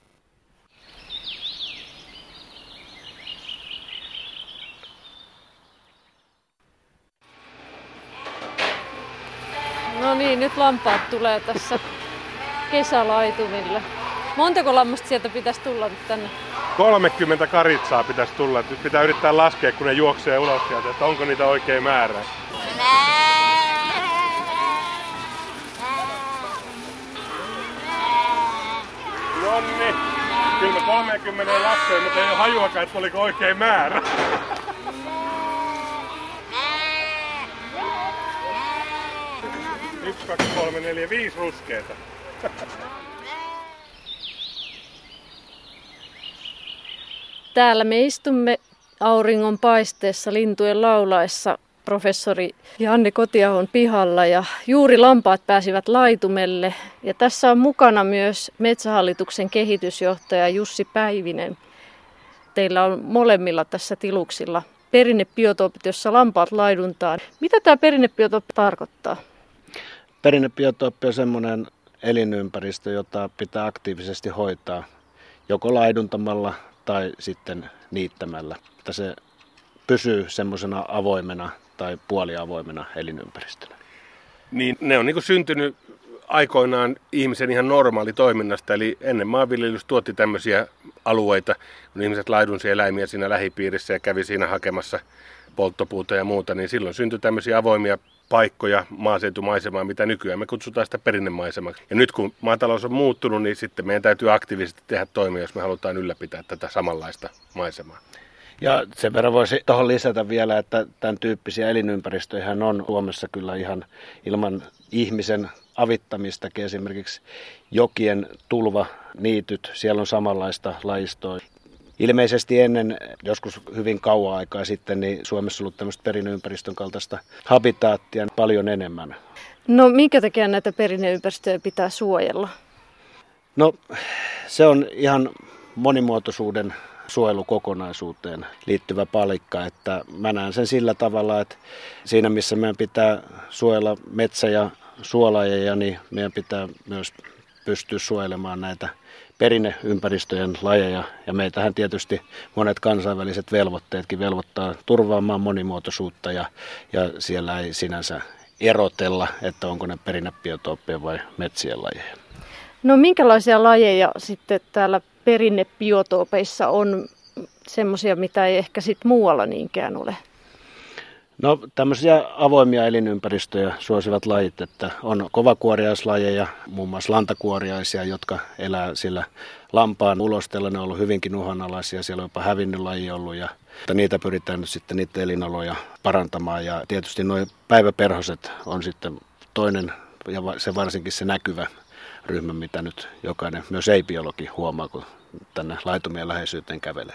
No niin, nyt lampaat tulee tässä kesälaitumille. Montako lammasta sieltä pitäisi tulla nyt tänne? 30 karitsaa pitäisi tulla. Nyt pitää yrittää laskea, kun ne juoksee ulos sieltä, että onko niitä oikein määrä. Nonni, kyllä me 30 laskee, mutta ei ole hajuakaan, että oliko oikein määrä. Yksi, 2, 3, 4, 5 ruskeita. Täällä me istumme auringon paisteessa lintujen laulaessa professori Janne Kotiahon pihalla ja juuri lampaat pääsivät laitumelle. Ja tässä on mukana myös Metsähallituksen kehitysjohtaja Jussi Päivinen. Teillä on molemmilla tässä tiluksilla perinnebiotoopit, jossa lampaat laiduntaa. Mitä tämä perinnebiotooppi tarkoittaa? Perinnebiotooppi on semmoinen elinympäristö, jota pitää aktiivisesti hoitaa joko laiduntamalla tai sitten niittämällä, että se pysyy semmoisena avoimena tai puoliavoimena elinympäristönä. Niin, ne on niin syntynyt aikoinaan ihmisen ihan normaali toiminnasta, eli ennen maanviljelys tuotti tämmöisiä alueita, kun ihmiset laidunsi eläimiä siinä lähipiirissä ja kävi siinä hakemassa polttopuuta ja muuta, niin silloin syntyi tämmöisiä avoimia paikkoja, maaseutumaisemaa, mitä nykyään me kutsutaan sitä perinnemaisemaa. Ja nyt kun maatalous on muuttunut, niin sitten meidän täytyy aktiivisesti tehdä toimia, jos me halutaan ylläpitää tätä samanlaista maisemaa. Ja sen verran voisi tuohon lisätä vielä, että tämän tyyppisiä elinympäristöjä on Suomessa kyllä ihan ilman ihmisen avittamistakin. Esimerkiksi jokien tulvaniityt, siellä on samanlaista lajistoa. ilmeisesti ennen, joskus hyvin kauan aikaa sitten, niin Suomessa on ollut tämmöistä perinneympäristön kaltaista habitaattia paljon enemmän. No minkä takia näitä perinneympäristöjä pitää suojella? No se on ihan monimuotoisuuden suojelukokonaisuuteen liittyvä palikka, että mä näen sen sillä tavalla, että siinä missä meidän pitää suojella metsä- ja suolajeja, niin meidän pitää myös pystyä suojelemaan näitä perinneympäristöjen lajeja. Ja meitähän tietysti monet kansainväliset velvoitteetkin velvoittaa turvaamaan monimuotoisuutta ja siellä ei sinänsä erotella, että onko ne perinnebiotooppeja vai metsien lajeja. No minkälaisia lajeja sitten täällä perinnebiotoopeissa on semmoisia, mitä ei ehkä sit muualla niinkään ole? No tämmöisiä avoimia elinympäristöjä suosivat lajit, että on kovakuoriaislajeja, muun muassa lantakuoriaisia, jotka elää sillä lampaan ulosteella. Ne on ollut hyvinkin uhanalaisia, siellä on jopa hävinnyt laji ollut ja niitä pyritään nyt sitten niiden elinoloja parantamaan. Ja tietysti nuo päiväperhoset on sitten toinen ja se varsinkin se näkyvä ryhmä, mitä nyt jokainen, myös ei-biologi huomaa, kun tänne laitumien läheisyyteen kävelee.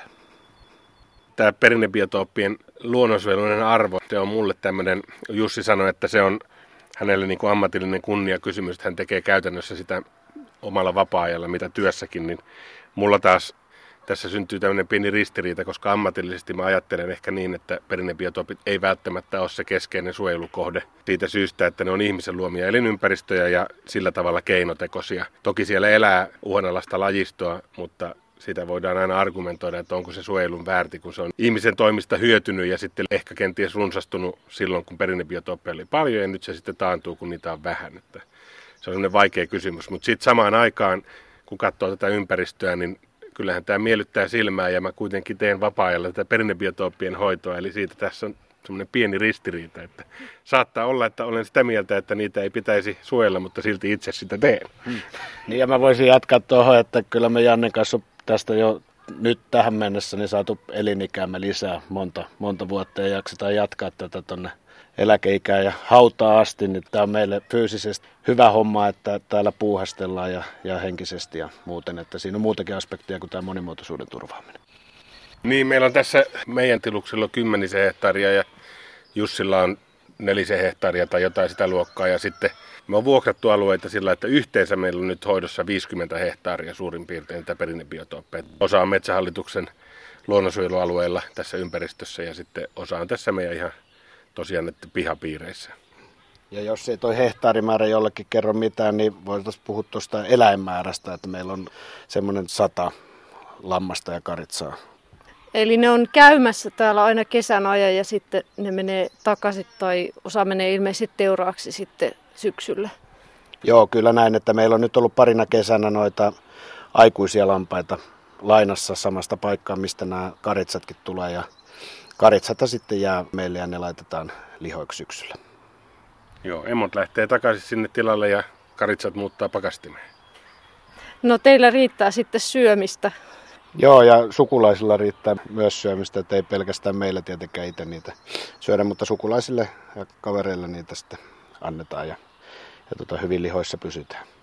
Tämä perinnebiotooppien luonnonsuojelullinen arvo, se on mulle tämmöinen, Jussi sanoi, että se on hänelle niin kuin ammatillinen kunniakysymys, että hän tekee käytännössä sitä omalla vapaa-ajalla, mitä työssäkin, niin mulla taas tässä syntyy tämmöinen pieni ristiriita, koska ammatillisesti mä ajattelen ehkä niin, että perinnebiotoopit ei välttämättä ole se keskeinen suojelukohde siitä syystä, että ne on ihmisen luomia elinympäristöjä ja sillä tavalla keinotekoisia. Toki siellä elää uhanalaista lajistoa, mutta sitä voidaan aina argumentoida, että onko se suojelun väärti, kun se on ihmisen toimista hyötynyt ja sitten ehkä kenties runsastunut silloin, kun perinnebiotooppeja oli paljon ja nyt se sitten taantuu, kun niitä on vähän. Että se on sellainen vaikea kysymys, mutta sitten samaan aikaan, kun katsoo tätä ympäristöä, niin kyllähän tämä miellyttää silmää ja mä kuitenkin teen vapaa-ajalla tätä perinnebiotoopien hoitoa, eli siitä tässä on semmoinen pieni ristiriita, että saattaa olla, että olen sitä mieltä, että niitä ei pitäisi suojella, mutta silti itse sitä teen. Niin ja mä voisin jatkaa tuohon, että kyllä me Jannen kanssa tästä jo nyt tähän mennessä niin saatu elinikäämme lisää monta vuotta ja jaksetaan jatkaa tätä tuonne eläkeikään ja hautaa asti, niin tämä on meille fyysisesti hyvä homma, että täällä puuhastellaan ja henkisesti ja muuten, että siinä on muutakin aspektia kuin tämä monimuotoisuuden turvaaminen. Niin, meillä on tässä meidän tiluksella 10 hehtaaria ja Jussilla on 4 hehtaaria tai jotain sitä luokkaa ja sitten me on vuokrattu alueita sillä, että yhteensä meillä on nyt hoidossa 50 hehtaaria suurin piirtein tätä perinnebiotooppeja. Osa on Metsähallituksen luonnonsuojelualueella tässä ympäristössä ja sitten osa on tässä meidän ihan tosiaan että pihapiireissä. Ja jos ei toi hehtaarimäärä jollekin kerro mitään, niin voitaisiin puhua tuosta eläinmäärästä, että meillä on semmoinen 100 lammasta ja karitsaa. Eli ne on käymässä täällä aina kesän ajan ja sitten ne menee takaisin tai osa menee ilmeisesti teuraaksi sitten syksyllä. Joo, kyllä näin, että meillä on nyt ollut parina kesänä noita aikuisia lampaita lainassa samasta paikkaa, mistä nämä karitsatkin tulee ja karitsata sitten jää meille ja ne laitetaan lihoiksi syksyllä. Joo, emot lähtee takaisin sinne tilalle ja karitsat muuttaa pakastimeen. No teillä riittää sitten syömistä. Joo, ja sukulaisilla riittää myös syömistä, että ei pelkästään meillä tietenkään itse niitä syödä, mutta sukulaisille ja kavereille niitä sitten annetaan ja hyvin lihoissa pysytään.